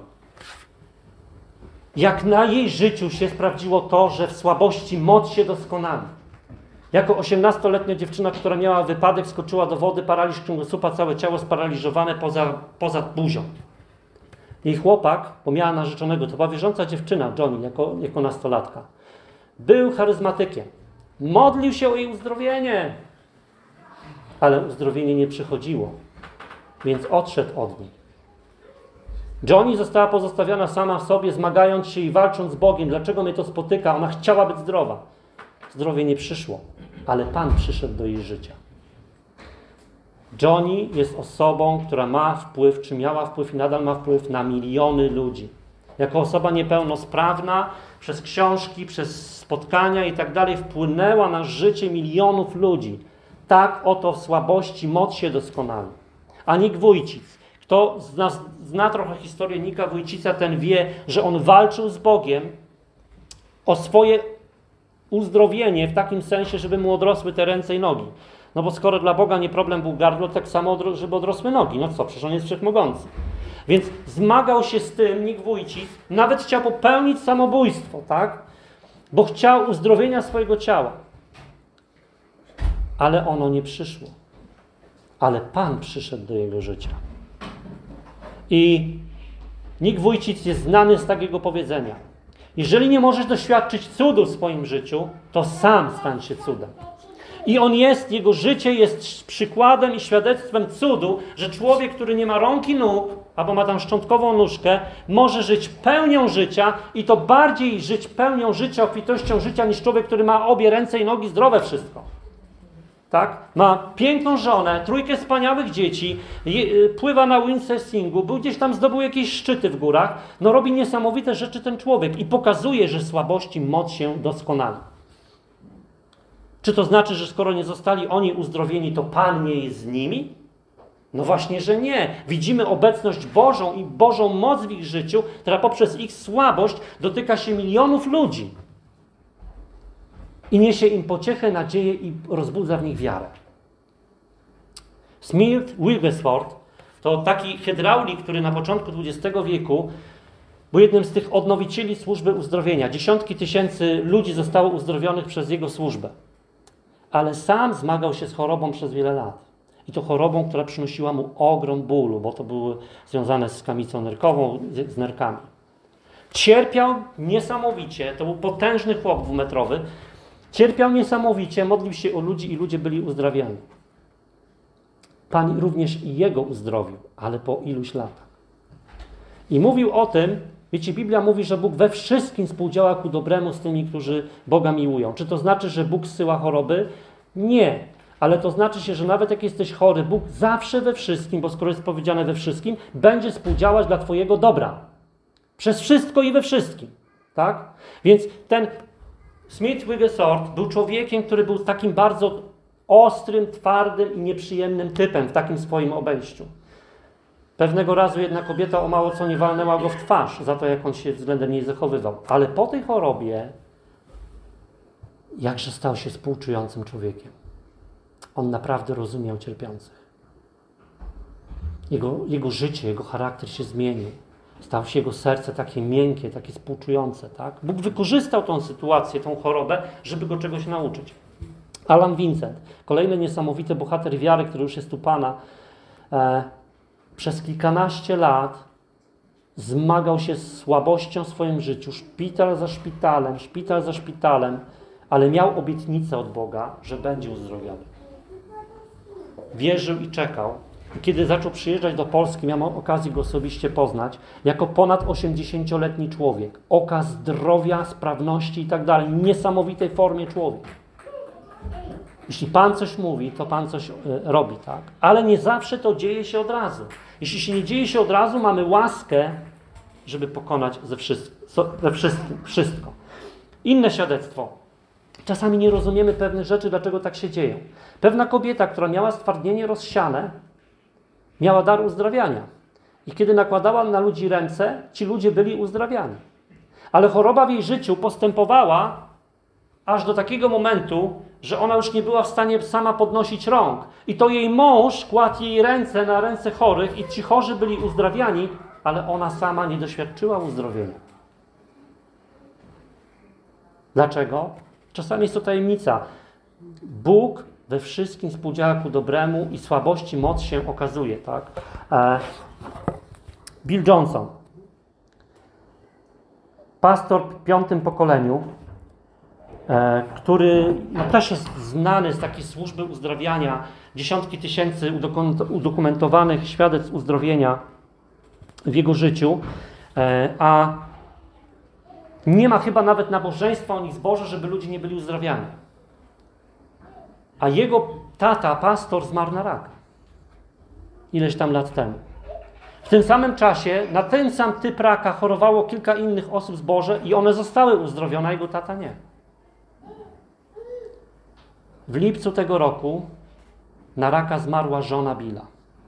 Jak na jej życiu się sprawdziło to, że w słabości moc się doskonali. Jako osiemnastoletnia dziewczyna, która miała wypadek, skoczyła do wody, paraliż kręgosłupa, całe ciało sparaliżowane poza, poza buzią. Jej chłopak, bo miała narzeczonego, to była wierząca dziewczyna, Johnny, jako, jako nastolatka. Był charyzmatykiem. Modlił się o jej uzdrowienie. Ale uzdrowienie nie przychodziło. Więc odszedł od niej. Johnny została pozostawiona sama w sobie, zmagając się i walcząc z Bogiem. Dlaczego mnie to spotyka? Ona chciała być zdrowa. Zdrowie nie przyszło, ale Pan przyszedł do jej życia. Johnny jest osobą, która ma wpływ, czy miała wpływ i nadal ma wpływ na miliony ludzi. Jako osoba niepełnosprawna, przez książki, przez spotkania i tak dalej, wpłynęła na życie milionów ludzi. Tak oto w słabości moc się doskonali. A Nick Wójcic. Kto z nas zna trochę historię Nika Wójcica, ten wie, że on walczył z Bogiem o swoje uzdrowienie w takim sensie, żeby mu odrosły te ręce i nogi. No bo skoro dla Boga nie problem był gardło, tak samo, żeby odrosły nogi. No co, przecież on jest wszechmogący. Więc zmagał się z tym Nick Wójcic, nawet chciał popełnić samobójstwo, tak? Bo chciał uzdrowienia swojego ciała. Ale ono nie przyszło. Ale Pan przyszedł do jego życia. I Nick Wójcic jest znany z takiego powiedzenia. Jeżeli nie możesz doświadczyć cudu w swoim życiu, to sam stań się cudem. I on jest, jego życie jest przykładem i świadectwem cudu, że człowiek, który nie ma rąk i nóg, albo ma tam szczątkową nóżkę, może żyć pełnią życia i to bardziej żyć pełnią życia, obfitością życia, niż człowiek, który ma obie ręce i nogi, zdrowe wszystko. Tak? Ma piękną żonę, trójkę wspaniałych dzieci, je, pływa na windsurfingu, był gdzieś tam, zdobył jakieś szczyty w górach. No robi niesamowite rzeczy ten człowiek i pokazuje, że słabości moc się doskonali. Czy to znaczy, że skoro nie zostali oni uzdrowieni, to Pan nie jest z nimi? No właśnie, że nie. Widzimy obecność Bożą i Bożą moc w ich życiu, która poprzez ich słabość dotyka się milionów ludzi. I niesie im pociechę, nadzieję i rozbudza w nich wiarę. Smith Wigglesworth to taki hydraulik, który na początku dwudziestego wieku Był jednym z tych odnowicieli służby uzdrowienia. Dziesiątki tysięcy ludzi zostało uzdrowionych przez jego służbę. Ale sam zmagał się z chorobą przez wiele lat. I to chorobą, która przynosiła mu ogrom bólu, bo to były związane z kamicą nerkową, z, z nerkami. Cierpiał niesamowicie, to był potężny chłop dwumetrowy, cierpiał niesamowicie, modlił się o ludzi i ludzie byli uzdrawiani. Pan również i jego uzdrowił, ale po iluś latach. I mówił o tym, wiecie, Biblia mówi, że Bóg we wszystkim współdziała ku dobremu z tymi, którzy Boga miłują. Czy to znaczy, że Bóg zsyła choroby? Nie. Ale to znaczy się, że nawet jak jesteś chory, Bóg zawsze we wszystkim, bo skoro jest powiedziane we wszystkim, będzie współdziałać dla twojego dobra. Przez wszystko i we wszystkim. Tak? Więc ten Smith Wigglesworth był człowiekiem, który był takim bardzo ostrym, twardym i nieprzyjemnym typem w takim swoim obejściu. Pewnego razu jedna kobieta o mało co nie walnęła go w twarz za to, jak on się względem niej zachowywał. Ale po tej chorobie jakże stał się współczującym człowiekiem. On naprawdę rozumiał cierpiących. Jego, jego życie, jego charakter się zmienił. Stało się jego serce takie miękkie, takie współczujące. Tak? Bóg wykorzystał tą sytuację, tą chorobę, żeby go czegoś nauczyć. Alan Vincent, kolejny niesamowity bohater wiary, który już jest u Pana, e, przez kilkanaście lat zmagał się z słabością w swoim życiu, szpital za szpitalem, szpital za szpitalem, ale miał obietnicę od Boga, że będzie uzdrowiony. Wierzył i czekał. I kiedy zaczął przyjeżdżać do Polski, miałem okazję go osobiście poznać, jako ponad osiemdziesięcioletni człowiek. Oka zdrowia, sprawności i tak dalej. Niesamowitej formie człowiek. Jeśli Pan coś mówi, to Pan coś y, robi, tak? Ale nie zawsze to dzieje się od razu. Jeśli się nie dzieje się od razu, mamy łaskę, żeby pokonać ze wszystkim, ze wszystkim wszystko. Inne świadectwo. Czasami nie rozumiemy pewnych rzeczy, dlaczego tak się dzieją. Pewna kobieta, która miała stwardnienie rozsiane, miała dar uzdrawiania. I kiedy nakładała na ludzi ręce, ci ludzie byli uzdrawiani. Ale choroba w jej życiu postępowała aż do takiego momentu, że ona już nie była w stanie sama podnosić rąk. I to jej mąż kładł jej ręce na ręce chorych i ci chorzy byli uzdrawiani, ale ona sama nie doświadczyła uzdrowienia. Dlaczego? Czasami jest to tajemnica. Bóg we wszystkim współdziała ku dobremu i słabości moc się okazuje. Tak? E, Bill Johnson, pastor w piątym pokoleniu, e, który no, też jest znany z takiej służby uzdrawiania, dziesiątki tysięcy udokumentowanych świadectw uzdrowienia w jego życiu, e, a nie ma chyba nawet nabożeństwa o nich zboża, żeby ludzie nie byli uzdrawiani. A jego tata, pastor, zmarł na raka. Ileś tam lat temu. W tym samym czasie na ten sam typ raka chorowało kilka innych osób z Boże i one zostały uzdrowione, a jego tata nie. W lipcu tego roku na raka zmarła żona Billa.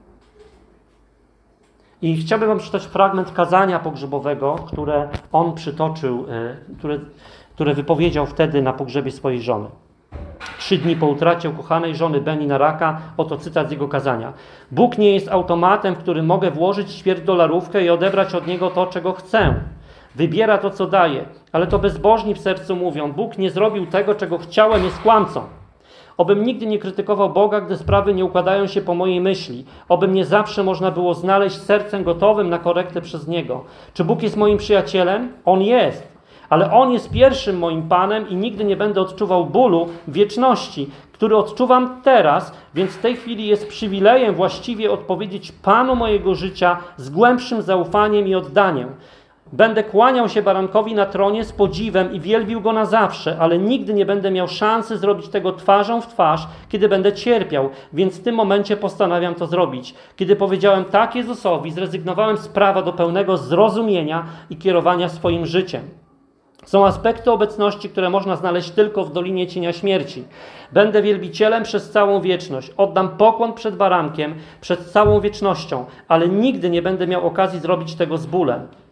I chciałbym wam przeczytać fragment kazania pogrzebowego, które on przytoczył, które, które wypowiedział wtedy na pogrzebie swojej żony. Trzy dni po utracie ukochanej żony Benny na raka, oto cytat z jego kazania. Bóg nie jest automatem, w którym mogę włożyć ćwierćdolarówkę i odebrać od niego to, czego chcę. Wybiera to, co daje, ale to bezbożni w sercu mówią. Bóg nie zrobił tego, czego chciałem, jest kłamcą. Obym nigdy nie krytykował Boga, gdy sprawy nie układają się po mojej myśli. Obym nie zawsze można było znaleźć sercem gotowym na korektę przez Niego. Czy Bóg jest moim przyjacielem? On jest. Ale On jest pierwszym moim Panem i nigdy nie będę odczuwał bólu wieczności, który odczuwam teraz, więc w tej chwili jest przywilejem właściwie odpowiedzieć Panu mojego życia z głębszym zaufaniem i oddaniem. Będę kłaniał się barankowi na tronie z podziwem i wielbił Go na zawsze, ale nigdy nie będę miał szansy zrobić tego twarzą w twarz, kiedy będę cierpiał, więc w tym momencie postanawiam to zrobić. Kiedy powiedziałem tak Jezusowi, zrezygnowałem z prawa do pełnego zrozumienia i kierowania swoim życiem. Są aspekty obecności, które można znaleźć tylko w Dolinie Cienia Śmierci. Będę wielbicielem przez całą wieczność. Oddam pokłon przed barankiem, przed całą wiecznością, ale nigdy nie będę miał okazji zrobić tego z bólem.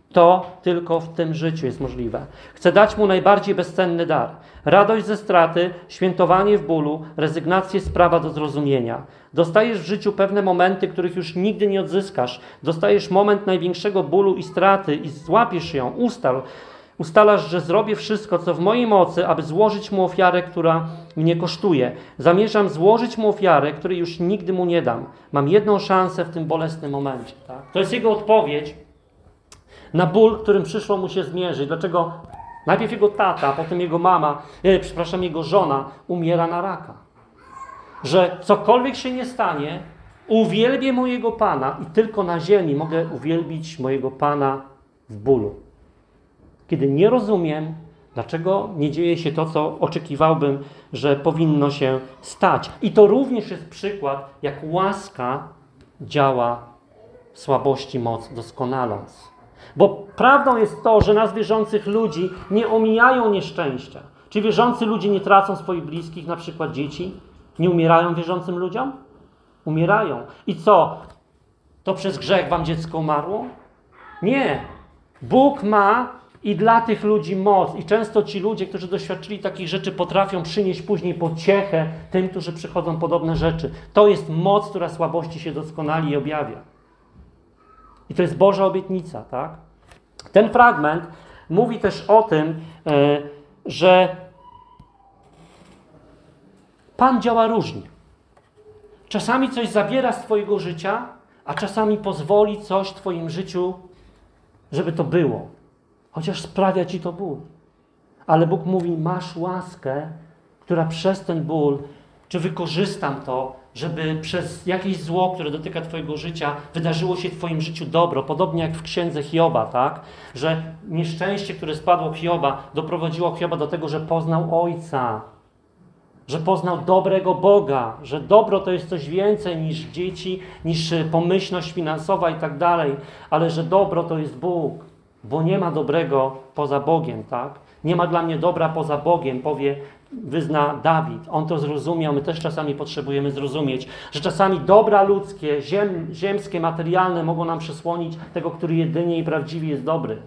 To tylko w tym życiu jest możliwe. Chcę dać mu najbardziej bezcenny dar. Radość ze straty, świętowanie w bólu, rezygnację z prawa do zrozumienia. Dostajesz w życiu pewne momenty, których już nigdy nie odzyskasz. Dostajesz moment największego bólu i straty i złapiesz ją, ustal. Ustalasz, że zrobię wszystko, co w mojej mocy, aby złożyć mu ofiarę, która mnie kosztuje. Zamierzam złożyć mu ofiarę, której już nigdy mu nie dam. Mam jedną szansę w tym bolesnym momencie. Tak? To jest jego odpowiedź na ból, którym przyszło mu się zmierzyć. Dlaczego najpierw jego tata, potem jego mama, e, przepraszam, jego żona umiera na raka. Że cokolwiek się nie stanie, uwielbię mojego Pana i tylko na ziemi mogę uwielbić mojego Pana w bólu. Kiedy nie rozumiem, dlaczego nie dzieje się to, co oczekiwałbym, że powinno się stać. I to również jest przykład, jak łaska działa w słabości moc doskonaląc. Bo prawdą jest to, że nas wierzących ludzi nie omijają nieszczęścia. Czy wierzący ludzie nie tracą swoich bliskich, na przykład dzieci? Nie umierają wierzącym ludziom? Umierają. I co? To przez grzech wam dziecko umarło? Nie. Bóg ma i dla tych ludzi moc. I często ci ludzie, którzy doświadczyli takich rzeczy, potrafią przynieść później pociechę tym, którzy przychodzą podobne rzeczy. To jest moc, która słabości się doskonali i objawia. I to jest Boża obietnica, tak? Ten fragment mówi też o tym, że Pan działa różnie. Czasami coś zabiera z twojego życia, a czasami pozwoli coś w twoim życiu, żeby to było. Chociaż sprawia ci to ból. Ale Bóg mówi, masz łaskę, która przez ten ból, czy wykorzystam to, żeby przez jakieś zło, które dotyka twojego życia, wydarzyło się w twoim życiu dobro. Podobnie jak w księdze Hioba, tak? Że nieszczęście, które spadło Hioba, doprowadziło Hioba do tego, że poznał Ojca. Że poznał dobrego Boga. Że dobro to jest coś więcej niż dzieci, niż pomyślność finansowa i tak dalej. Ale że dobro to jest Bóg. Bo nie ma dobrego poza Bogiem, tak? Nie ma dla mnie dobra poza Bogiem, powie, wyzna Dawid. On to zrozumiał, my też czasami potrzebujemy zrozumieć, że czasami dobra ludzkie, ziem, ziemskie, materialne mogą nam przysłonić tego, który jedynie i prawdziwie jest dobry.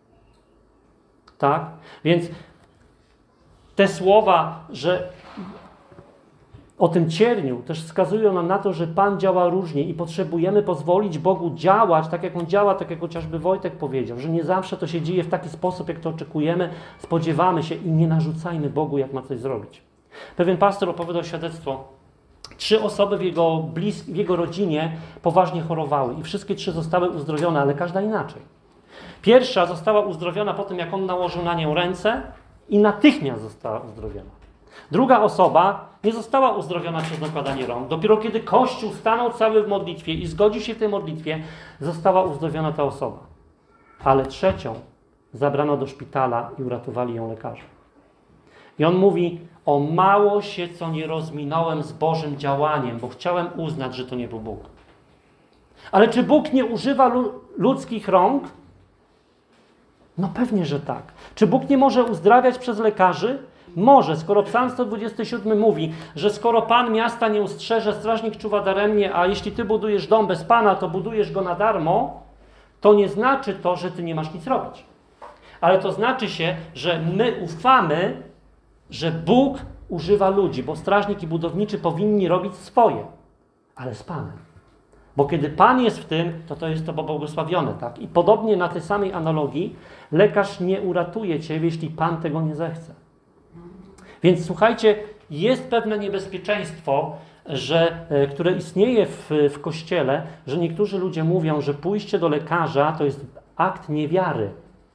Tak? Więc te słowa, że o tym cierniu też wskazują nam na to, że Pan działa różnie i potrzebujemy pozwolić Bogu działać tak, jak On działa, tak jak chociażby Wojtek powiedział, że nie zawsze to się dzieje w taki sposób, jak to oczekujemy, spodziewamy się i nie narzucajmy Bogu, jak ma coś zrobić. Pewien pastor opowiadał świadectwo. Trzy osoby w jego, blis- w jego rodzinie poważnie chorowały i wszystkie trzy zostały uzdrowione, ale każda inaczej. Pierwsza została uzdrowiona po tym, jak on nałożył na nią ręce i natychmiast została uzdrowiona. Druga osoba nie została uzdrowiona przez nakładanie rąk. Dopiero kiedy Kościół stanął cały w modlitwie i zgodził się w tej modlitwie, została uzdrowiona ta osoba. Ale trzecią zabrano do szpitala i uratowali ją lekarze. I on mówi, o mało się co nie rozminąłem z Bożym działaniem, bo chciałem uznać, że to nie był Bóg. Ale czy Bóg nie używa lu- ludzkich rąk? No pewnie, że tak. Czy Bóg nie może uzdrawiać przez lekarzy? Może, skoro Psalm sto dwudziesty siódmy mówi, że skoro Pan miasta nie ustrzeże, strażnik czuwa daremnie, a jeśli Ty budujesz dom bez Pana, to budujesz go na darmo, to nie znaczy to, że Ty nie masz nic robić. Ale to znaczy się, że my ufamy, że Bóg używa ludzi, bo strażnik i budowniczy powinni robić swoje, ale z Panem. Bo kiedy Pan jest w tym, to to jest to błogosławione, tak? I podobnie na tej samej analogii, lekarz nie uratuje Cię, jeśli Pan tego nie zechce. Więc słuchajcie, jest pewne niebezpieczeństwo, że, które istnieje w, w Kościele, że niektórzy ludzie mówią, że pójście do lekarza to jest akt niewiary.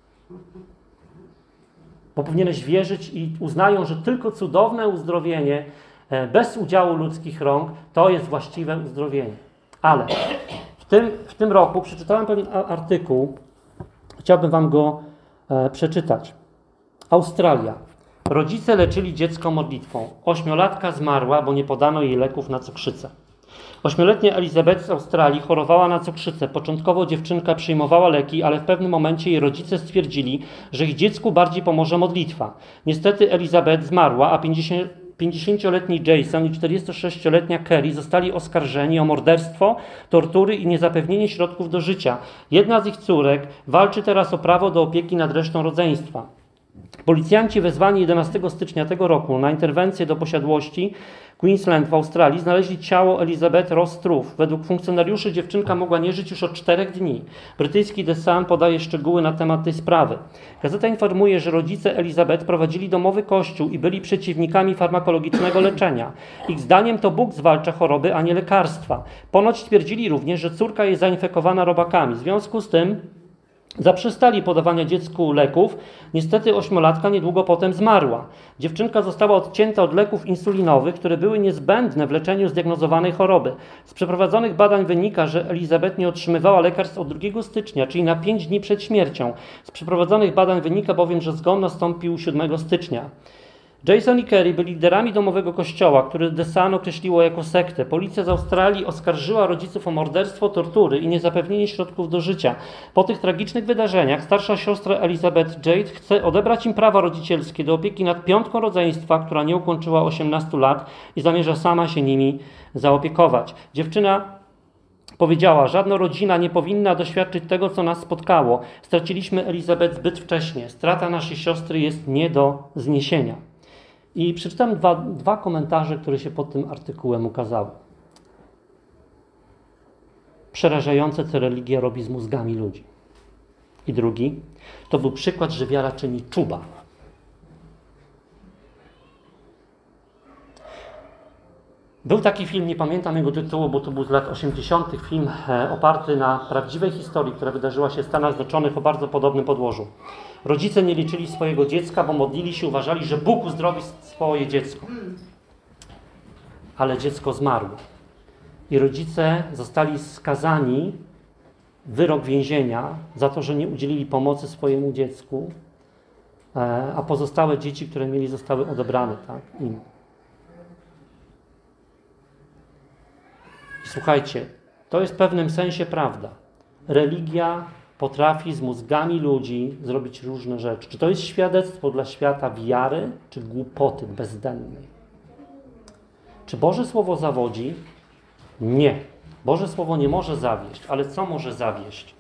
Bo powinieneś wierzyć i uznają, że tylko cudowne uzdrowienie bez udziału ludzkich rąk to jest właściwe uzdrowienie. Ale w tym, w tym roku przeczytałem pewien artykuł, chciałbym wam go e, przeczytać. Australia. Rodzice leczyli dziecko modlitwą. Ośmiolatka zmarła, bo nie podano jej leków na cukrzycę. Ośmioletnia Elizabeth z Australii chorowała na cukrzycę. Początkowo dziewczynka przyjmowała leki, ale w pewnym momencie jej rodzice stwierdzili, że ich dziecku bardziej pomoże modlitwa. Niestety Elizabeth zmarła, a pięćdziesięcioletni Jason i czterdziestosześcioletnia Kerry zostali oskarżeni o morderstwo, tortury i niezapewnienie środków do życia. Jedna z ich córek walczy teraz o prawo do opieki nad resztą rodzeństwa. Policjanci wezwani jedenastego stycznia tego roku na interwencję do posiadłości Queensland w Australii znaleźli ciało Elizabeth Ross Struve. Według funkcjonariuszy dziewczynka mogła nie żyć już od czterech dni. Brytyjski The Sun podaje szczegóły na temat tej sprawy. Gazeta informuje, że rodzice Elizabeth prowadzili domowy kościół i byli przeciwnikami farmakologicznego leczenia. Ich zdaniem to Bóg zwalcza choroby, a nie lekarstwa. Ponoć twierdzili również, że córka jest zainfekowana robakami. W związku z tym zaprzestali podawania dziecku leków. Niestety ośmiolatka niedługo potem zmarła. Dziewczynka została odcięta od leków insulinowych, które były niezbędne w leczeniu zdiagnozowanej choroby. Z przeprowadzonych badań wynika, że Elizabeth nie otrzymywała lekarstw od drugiego stycznia, czyli na pięć dni przed śmiercią. Z przeprowadzonych badań wynika bowiem, że zgon nastąpił siódmego stycznia. Jason i Kerry byli liderami domowego kościoła, który The Sun określiło jako sektę. Policja z Australii oskarżyła rodziców o morderstwo, tortury i niezapewnienie środków do życia. Po tych tragicznych wydarzeniach starsza siostra Elizabeth Jade chce odebrać im prawa rodzicielskie do opieki nad piątką rodzeństwa, która nie ukończyła osiemnastu lat i zamierza sama się nimi zaopiekować. Dziewczyna powiedziała, żadna rodzina nie powinna doświadczyć tego, co nas spotkało. Straciliśmy Elizabeth zbyt wcześnie. Strata naszej siostry jest nie do zniesienia. I przeczytam dwa, dwa komentarze, które się pod tym artykułem ukazały. Przerażające, co religia robi z mózgami ludzi. I drugi, to był przykład, że wiara czyni czuba. Był taki film, nie pamiętam jego tytułu, bo to był z lat osiemdziesiątych, film e, oparty na prawdziwej historii, która wydarzyła się w Stanach Zjednoczonych o bardzo podobnym podłożu. Rodzice nie liczyli swojego dziecka, bo modlili się, uważali, że Bóg uzdrowi swoje dziecko. Ale dziecko zmarło. I rodzice zostali skazani, wyrok więzienia, za to, że nie udzielili pomocy swojemu dziecku, e, a pozostałe dzieci, które mieli, zostały odebrane, tak, im. Słuchajcie, to jest w pewnym sensie prawda. Religia potrafi z mózgami ludzi zrobić różne rzeczy. Czy to jest świadectwo dla świata wiary, czy głupoty bezdennej? Czy Boże Słowo zawodzi? Nie. Boże Słowo nie może zawieść, ale co może zawieść?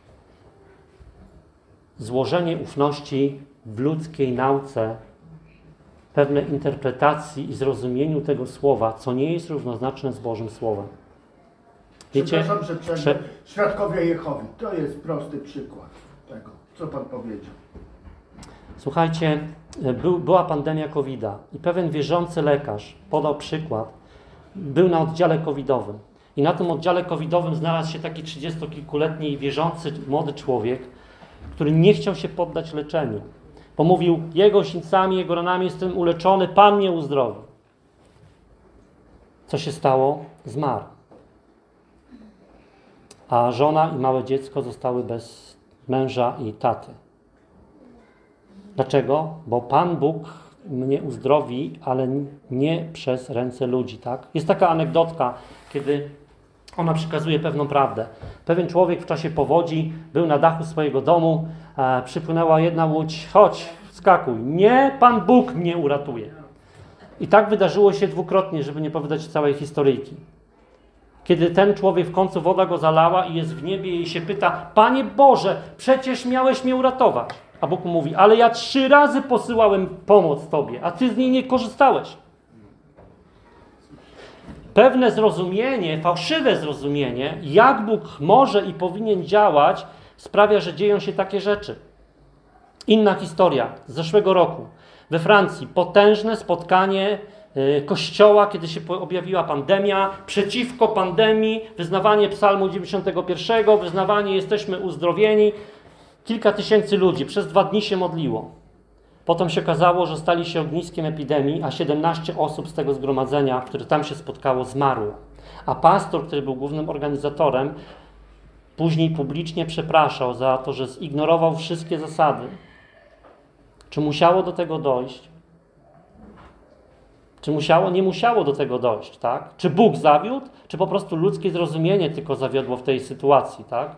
Złożenie ufności w ludzkiej nauce, pewnej interpretacji i zrozumieniu tego Słowa, co nie jest równoznaczne z Bożym Słowem. Wiecie, Przepraszam, że przerwę. prze... Świadkowie Jehowy. To jest prosty przykład tego, co Pan powiedział. Słuchajcie, był, była pandemia kowida i pewien wierzący lekarz podał przykład. Był na oddziale covidowym i na tym oddziale covidowym znalazł się taki trzydziestokilkuletni wierzący młody człowiek, który nie chciał się poddać leczeniu. Bo mówił, jego sińcami, jego ranami jestem uleczony, Pan mnie uzdrowi. Co się stało? Zmarł. A żona i małe dziecko zostały bez męża i taty. Dlaczego? Bo Pan Bóg mnie uzdrowi, ale nie przez ręce ludzi, tak? Jest taka anegdotka, kiedy ona przekazuje pewną prawdę. Pewien człowiek w czasie powodzi był na dachu swojego domu, e, przypłynęła jedna łódź, chodź, skakuj. Nie, Pan Bóg mnie uratuje. I tak wydarzyło się dwukrotnie, żeby nie powiedzieć całej historyjki. Kiedy ten człowiek w końcu woda go zalała i jest w niebie i się pyta, Panie Boże, przecież miałeś mnie uratować. A Bóg mu mówi, ale ja trzy razy posyłałem pomoc Tobie, a Ty z niej nie korzystałeś. Pewne zrozumienie, fałszywe zrozumienie, jak Bóg może i powinien działać, sprawia, że dzieją się takie rzeczy. Inna historia z zeszłego roku. We Francji potężne spotkanie Kościoła, kiedy się objawiła pandemia, przeciwko pandemii, wyznawanie psalmu dziewięćdziesiątego pierwszego, wyznawanie jesteśmy uzdrowieni. Kilka tysięcy ludzi przez dwa dni się modliło. Potem się okazało, że stali się ogniskiem epidemii, a siedemnaście osób z tego zgromadzenia, które tam się spotkało, zmarło. A pastor, który był głównym organizatorem, później publicznie przepraszał za to, że zignorował wszystkie zasady. Czy musiało do tego dojść? Czy musiało? Nie musiało do tego dojść, tak? Czy Bóg zawiódł? Czy po prostu ludzkie zrozumienie tylko zawiodło w tej sytuacji, tak?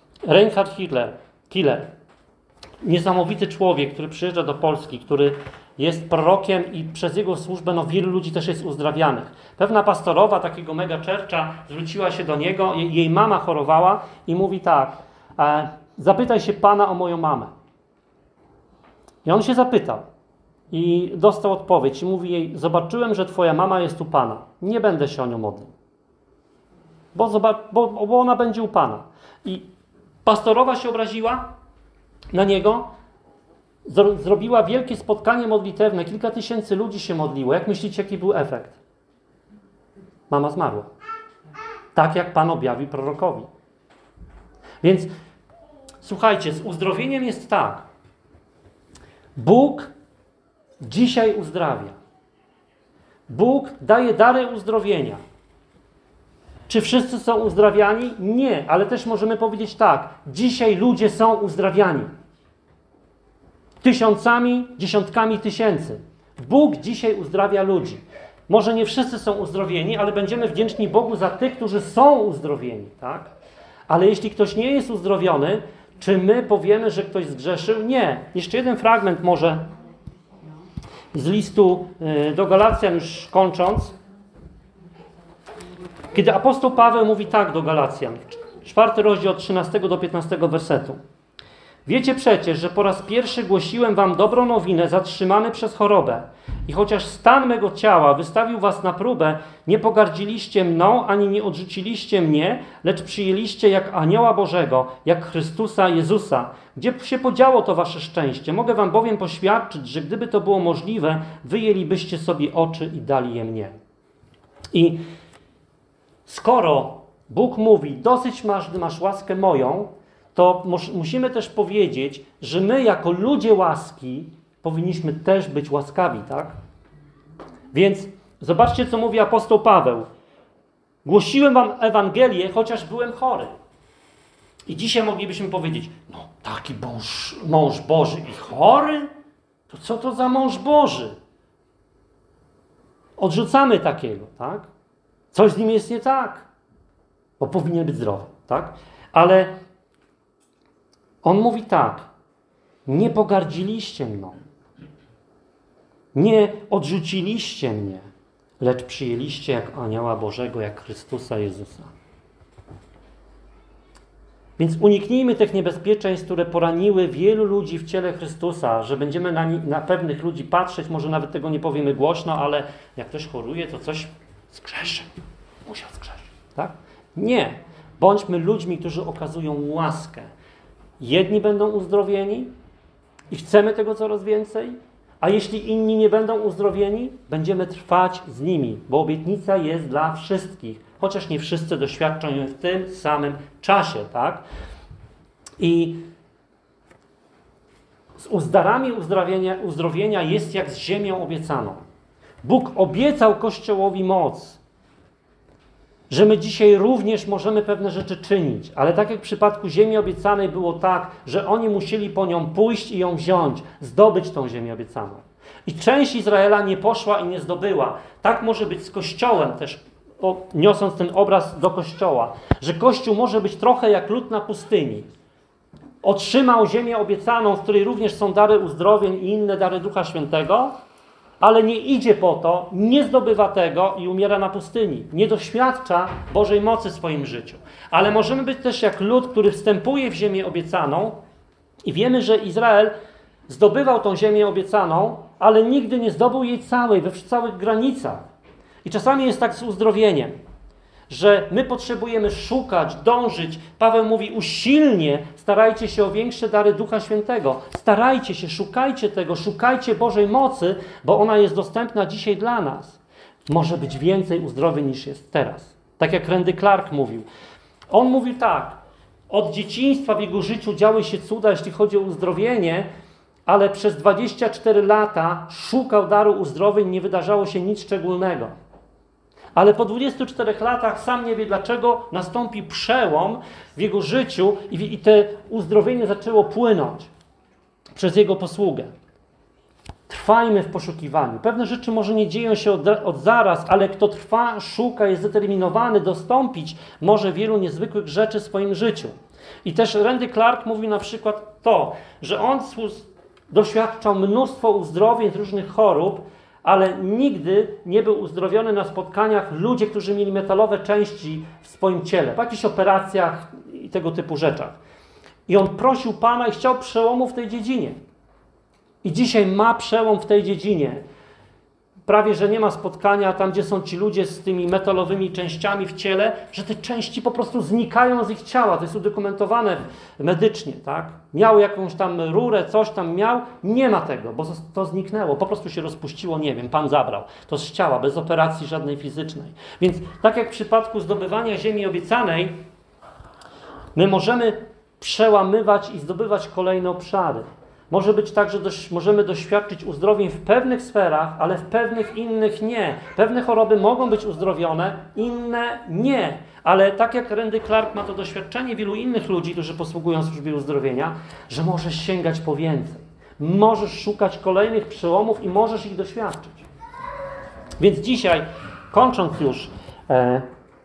Reinhard Hitler, Killer, niesamowity człowiek, który przyjeżdża do Polski, który jest prorokiem i przez jego służbę no, wielu ludzi też jest uzdrawianych. Pewna pastorowa takiego mega churcha zwróciła się do niego, jej, jej mama chorowała i mówi tak, e, zapytaj się Pana o moją mamę. I on się zapytał i dostał odpowiedź i mówi jej, zobaczyłem, że twoja mama jest u Pana, nie będę się o nią modlił, bo, zobacz, bo, bo ona będzie u Pana. I pastorowa się obraziła na niego, zrobiła wielkie spotkanie modlitewne, kilka tysięcy ludzi się modliło. Jak myślicie, jaki był efekt? Mama zmarła. Tak jak Pan objawił prorokowi. Więc słuchajcie, z uzdrowieniem jest tak. Bóg dzisiaj uzdrawia. Bóg daje dary uzdrowienia. Czy wszyscy są uzdrawiani? Nie, ale też możemy powiedzieć tak. Dzisiaj ludzie są uzdrawiani. Tysiącami, dziesiątkami tysięcy. Bóg dzisiaj uzdrawia ludzi. Może nie wszyscy są uzdrowieni, ale będziemy wdzięczni Bogu za tych, którzy są uzdrowieni, tak? Ale jeśli ktoś nie jest uzdrowiony, czy my powiemy, że ktoś zgrzeszył? Nie. Jeszcze jeden fragment może z listu do Galacjan, już kończąc. Kiedy apostoł Paweł mówi tak do Galacjan, czwarty rozdział od trzynastego do piętnastego wersetu. Wiecie przecież, że po raz pierwszy głosiłem wam dobrą nowinę zatrzymany przez chorobę. I chociaż stan mego ciała wystawił was na próbę, nie pogardziliście mną, ani nie odrzuciliście mnie, lecz przyjęliście jak anioła Bożego, jak Chrystusa Jezusa. Gdzie się podziało to wasze szczęście? Mogę wam bowiem poświadczyć, że gdyby to było możliwe, wyjęlibyście sobie oczy i dali je mnie. I skoro Bóg mówi, dosyć masz, gdy masz łaskę moją, to musimy też powiedzieć, że my jako ludzie łaski powinniśmy też być łaskawi, tak? Więc zobaczcie, co mówi apostoł Paweł. Głosiłem wam Ewangelię, chociaż byłem chory. I dzisiaj moglibyśmy powiedzieć, no taki mąż, mąż Boży i chory? To co to za mąż Boży? Odrzucamy takiego, tak? Coś z nim jest nie tak, bo powinien być zdrowy, tak? Ale on mówi tak, nie pogardziliście mną, nie odrzuciliście mnie, lecz przyjęliście jak anioła Bożego, jak Chrystusa Jezusa. Więc uniknijmy tych niebezpieczeństw, które poraniły wielu ludzi w ciele Chrystusa, że będziemy na, na pewnych ludzi patrzeć, może nawet tego nie powiemy głośno, ale jak ktoś choruje, to coś zgrzeszy. Musiał zgrzeszyć, tak? Nie. Bądźmy ludźmi, którzy okazują łaskę. Jedni będą uzdrowieni i chcemy tego coraz więcej, a jeśli inni nie będą uzdrowieni, będziemy trwać z nimi, bo obietnica jest dla wszystkich, chociaż nie wszyscy doświadczą ją w tym samym czasie, tak? I z darami uzdrowienia, uzdrowienia jest jak z ziemią obiecaną. Bóg obiecał Kościołowi moc, że my dzisiaj również możemy pewne rzeczy czynić, ale tak jak w przypadku ziemi obiecanej było tak, że oni musieli po nią pójść i ją wziąć, zdobyć tą ziemię obiecaną. I część Izraela nie poszła i nie zdobyła. Tak może być z Kościołem też, o, niosąc ten obraz do Kościoła, że Kościół może być trochę jak lud na pustyni. Otrzymał ziemię obiecaną, w której również są dary uzdrowień i inne dary Ducha Świętego, ale nie idzie po to, nie zdobywa tego i umiera na pustyni. Nie doświadcza Bożej mocy w swoim życiu. Ale możemy być też jak lud, który wstępuje w ziemię obiecaną i wiemy, że Izrael zdobywał tą ziemię obiecaną, ale nigdy nie zdobył jej całej, we całych granicach. I czasami jest tak z uzdrowieniem, że my potrzebujemy szukać, dążyć. Paweł mówi usilnie, starajcie się o większe dary Ducha Świętego. Starajcie się, szukajcie tego, szukajcie Bożej mocy, bo ona jest dostępna dzisiaj dla nas. Może być więcej uzdrowień niż jest teraz. Tak jak Randy Clark mówił. On mówił tak, od dzieciństwa w jego życiu działy się cuda, jeśli chodzi o uzdrowienie, ale przez dwadzieścia cztery lata szukał daru uzdrowień, nie wydarzało się nic szczególnego. Ale po dwudziestu czterech latach sam nie wie dlaczego nastąpi przełom w jego życiu i, i te uzdrowienie zaczęło płynąć przez jego posługę. Trwajmy w poszukiwaniu. Pewne rzeczy może nie dzieją się od, od zaraz, ale kto trwa, szuka, jest zdeterminowany dostąpić może wielu niezwykłych rzeczy w swoim życiu. I też Randy Clark mówi na przykład to, że on doświadczał mnóstwo uzdrowień z różnych chorób, ale nigdy nie był uzdrowiony na spotkaniach ludzie, którzy mieli metalowe części w swoim ciele, po jakichś operacjach i tego typu rzeczach. I on prosił Pana i chciał przełomu w tej dziedzinie. I dzisiaj ma przełom w tej dziedzinie. Prawie, że nie ma spotkania tam, gdzie są ci ludzie z tymi metalowymi częściami w ciele, że te części po prostu znikają z ich ciała. To jest udokumentowane medycznie, tak? Miał jakąś tam rurę, coś tam miał. Nie ma tego, bo to zniknęło. Po prostu się rozpuściło, nie wiem, Pan zabrał. To z ciała, bez operacji żadnej fizycznej. Więc tak jak w przypadku zdobywania ziemi obiecanej, my możemy przełamywać i zdobywać kolejne obszary. Może być tak, że dość, możemy doświadczyć uzdrowień w pewnych sferach, ale w pewnych innych nie. Pewne choroby mogą być uzdrowione, inne nie. Ale tak jak Randy Clark ma to doświadczenie wielu innych ludzi, którzy posługują w służbie uzdrowienia, że możesz sięgać po więcej. Możesz szukać kolejnych przełomów i możesz ich doświadczyć. Więc dzisiaj, kończąc już, e,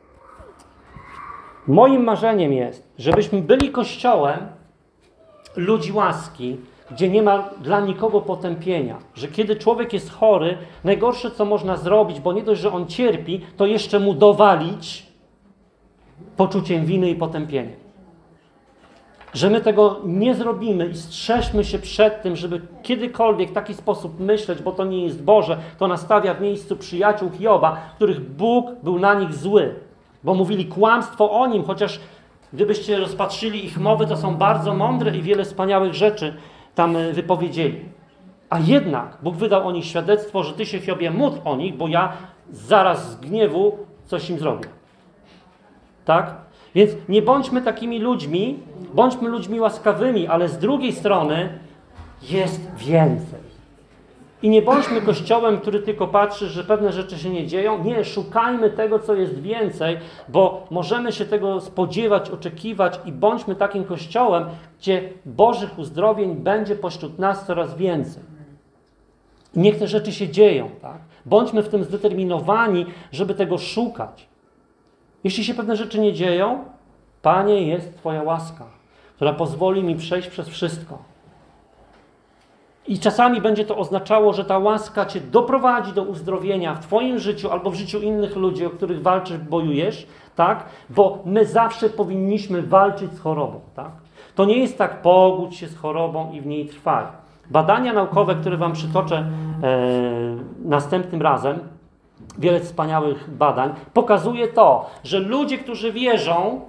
moim marzeniem jest, żebyśmy byli Kościołem ludzi łaski, gdzie nie ma dla nikogo potępienia. Że kiedy człowiek jest chory, najgorsze, co można zrobić, bo nie dość, że on cierpi, to jeszcze mu dowalić poczuciem winy i potępienia. Że my tego nie zrobimy i strzeżmy się przed tym, żeby kiedykolwiek w taki sposób myśleć, bo to nie jest Boże, to nastawia w miejscu przyjaciół Hioba, których Bóg był na nich zły. Bo mówili kłamstwo o nim, chociaż gdybyście rozpatrzyli ich mowy, to są bardzo mądre i wiele wspaniałych rzeczy tam wypowiedzieli. A jednak Bóg wydał o nich świadectwo, że ty się, Hiobie, módl o nich, bo ja zaraz z gniewu coś im zrobię. Tak? Więc nie bądźmy takimi ludźmi, bądźmy ludźmi łaskawymi, ale z drugiej strony jest więcej. I nie bądźmy Kościołem, który tylko patrzy, że pewne rzeczy się nie dzieją. Nie, szukajmy tego, co jest więcej, bo możemy się tego spodziewać, oczekiwać i bądźmy takim Kościołem, gdzie Bożych uzdrowień będzie pośród nas coraz więcej. I niech te rzeczy się dzieją, tak? Bądźmy w tym zdeterminowani, żeby tego szukać. Jeśli się pewne rzeczy nie dzieją, Panie, jest Twoja łaska, która pozwoli mi przejść przez wszystko. I czasami będzie to oznaczało, że ta łaska Cię doprowadzi do uzdrowienia w Twoim życiu albo w życiu innych ludzi, o których walczysz, bojujesz, tak? Bo my zawsze powinniśmy walczyć z chorobą, tak? To nie jest tak, pogódź się z chorobą i w niej trwaj. Badania naukowe, które Wam przytoczę e, następnym razem, wiele wspaniałych badań, pokazuje to, że ludzie, którzy wierzą,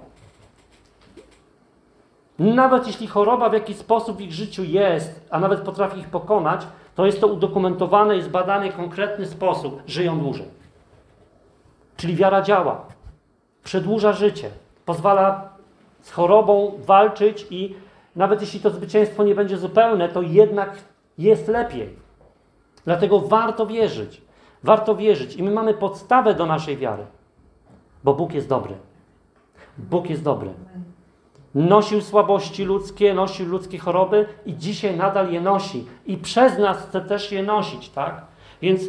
nawet jeśli choroba w jakiś sposób w ich życiu jest, a nawet potrafi ich pokonać, to jest to udokumentowane i zbadane w konkretny sposób. Żyją dłużej. Czyli wiara działa. Przedłuża życie. Pozwala z chorobą walczyć i nawet jeśli to zwycięstwo nie będzie zupełne, to jednak jest lepiej. Dlatego warto wierzyć. Warto wierzyć. I my mamy podstawę do naszej wiary. Bo Bóg jest dobry. Bóg jest dobry. Nosił słabości ludzkie, nosił ludzkie choroby i dzisiaj nadal je nosi. I przez nas chce też je nosić, tak? Więc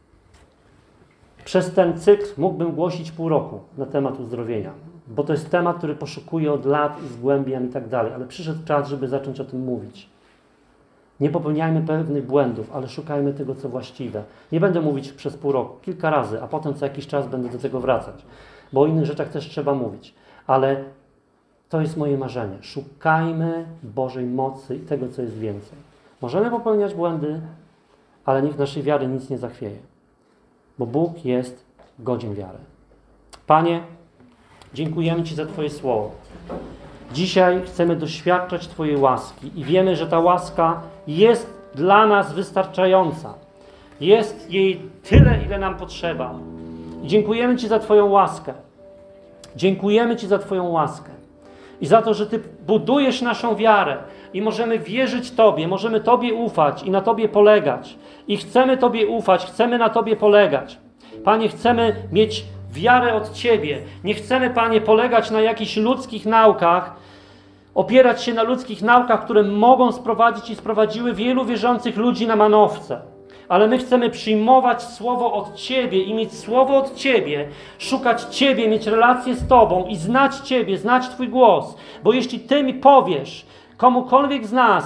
przez ten cykl mógłbym głosić pół roku na temat uzdrowienia. Bo to jest temat, który poszukuję od lat i zgłębiam i tak dalej. Ale przyszedł czas, żeby zacząć o tym mówić. Nie popełniajmy pewnych błędów, ale szukajmy tego, co właściwe. Nie będę mówić przez pół roku, kilka razy, a potem co jakiś czas będę do tego wracać. Bo o innych rzeczach też trzeba mówić. Ale to jest moje marzenie. Szukajmy Bożej mocy i tego, co jest więcej. Możemy popełniać błędy, ale niech naszej wiary nic nie zachwieje. Bo Bóg jest godzien wiary. Panie, dziękujemy Ci za Twoje słowo. Dzisiaj chcemy doświadczać Twojej łaski i wiemy, że ta łaska jest dla nas wystarczająca. Jest jej tyle, ile nam potrzeba. I dziękujemy Ci za Twoją łaskę. Dziękujemy Ci za Twoją łaskę. I za to, że Ty budujesz naszą wiarę i możemy wierzyć Tobie, możemy Tobie ufać i na Tobie polegać. I chcemy Tobie ufać, chcemy na Tobie polegać. Panie, chcemy mieć wiarę od Ciebie. Nie chcemy, Panie, polegać na jakichś ludzkich naukach, opierać się na ludzkich naukach, które mogą sprowadzić i sprowadziły wielu wierzących ludzi na manowce. Ale my chcemy przyjmować Słowo od Ciebie i mieć Słowo od Ciebie, szukać Ciebie, mieć relację z Tobą i znać Ciebie, znać Twój głos. Bo jeśli Ty mi powiesz, komukolwiek z nas,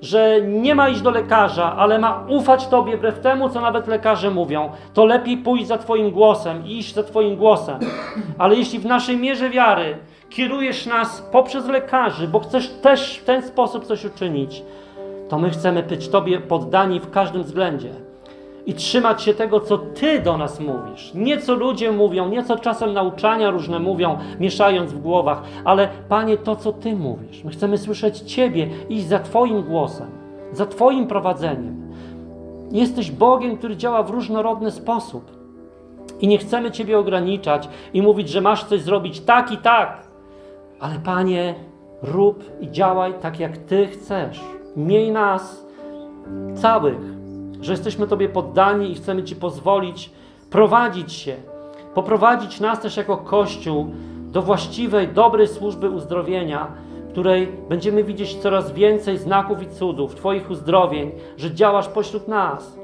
że nie ma iść do lekarza, ale ma ufać Tobie wbrew temu, co nawet lekarze mówią, to lepiej pójść za Twoim głosem i iść za Twoim głosem. Ale jeśli w naszej mierze wiary kierujesz nas poprzez lekarzy, bo chcesz też w ten sposób coś uczynić, to my chcemy być Tobie poddani w każdym względzie i trzymać się tego, co Ty do nas mówisz. Nie co ludzie mówią, nie co czasem nauczania różne mówią, mieszając w głowach, ale Panie, to, co Ty mówisz. My chcemy słyszeć Ciebie, iść za Twoim głosem, za Twoim prowadzeniem. Jesteś Bogiem, który działa w różnorodny sposób i nie chcemy Ciebie ograniczać i mówić, że masz coś zrobić tak i tak, ale Panie, rób i działaj tak, jak Ty chcesz. Miej nas całych, że jesteśmy Tobie poddani i chcemy Ci pozwolić prowadzić się, poprowadzić nas też jako Kościół do właściwej, dobrej służby uzdrowienia, w której będziemy widzieć coraz więcej znaków i cudów, Twoich uzdrowień, że działasz pośród nas.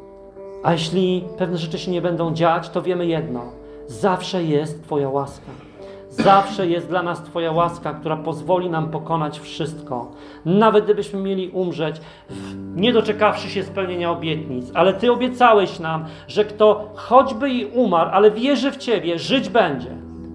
A jeśli pewne rzeczy się nie będą dziać, to wiemy jedno, zawsze jest Twoja łaska. Zawsze jest dla nas Twoja łaska, która pozwoli nam pokonać wszystko. Nawet gdybyśmy mieli umrzeć, nie doczekawszy się spełnienia obietnic. Ale Ty obiecałeś nam, że kto choćby i umarł, ale wierzy w Ciebie, żyć będzie.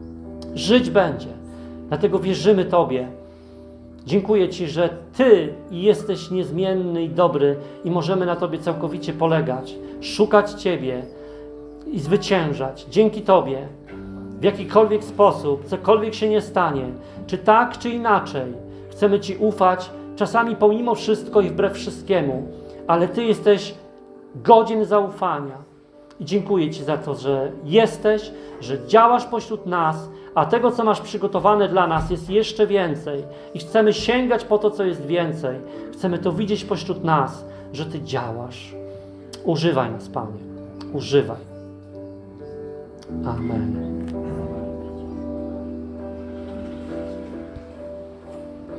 Żyć będzie. Dlatego wierzymy Tobie. Dziękuję Ci, że Ty jesteś niezmienny i dobry i możemy na Tobie całkowicie polegać, szukać Ciebie i zwyciężać. Dzięki Tobie. W jakikolwiek sposób, cokolwiek się nie stanie, czy tak, czy inaczej, chcemy Ci ufać, czasami pomimo wszystko i wbrew wszystkiemu, ale Ty jesteś godzien zaufania. I dziękuję Ci za to, że jesteś, że działasz pośród nas, a tego, co masz przygotowane dla nas, jest jeszcze więcej. I chcemy sięgać po to, co jest więcej. Chcemy to widzieć pośród nas, że Ty działasz. Używaj nas, Panie. Używaj. Amen.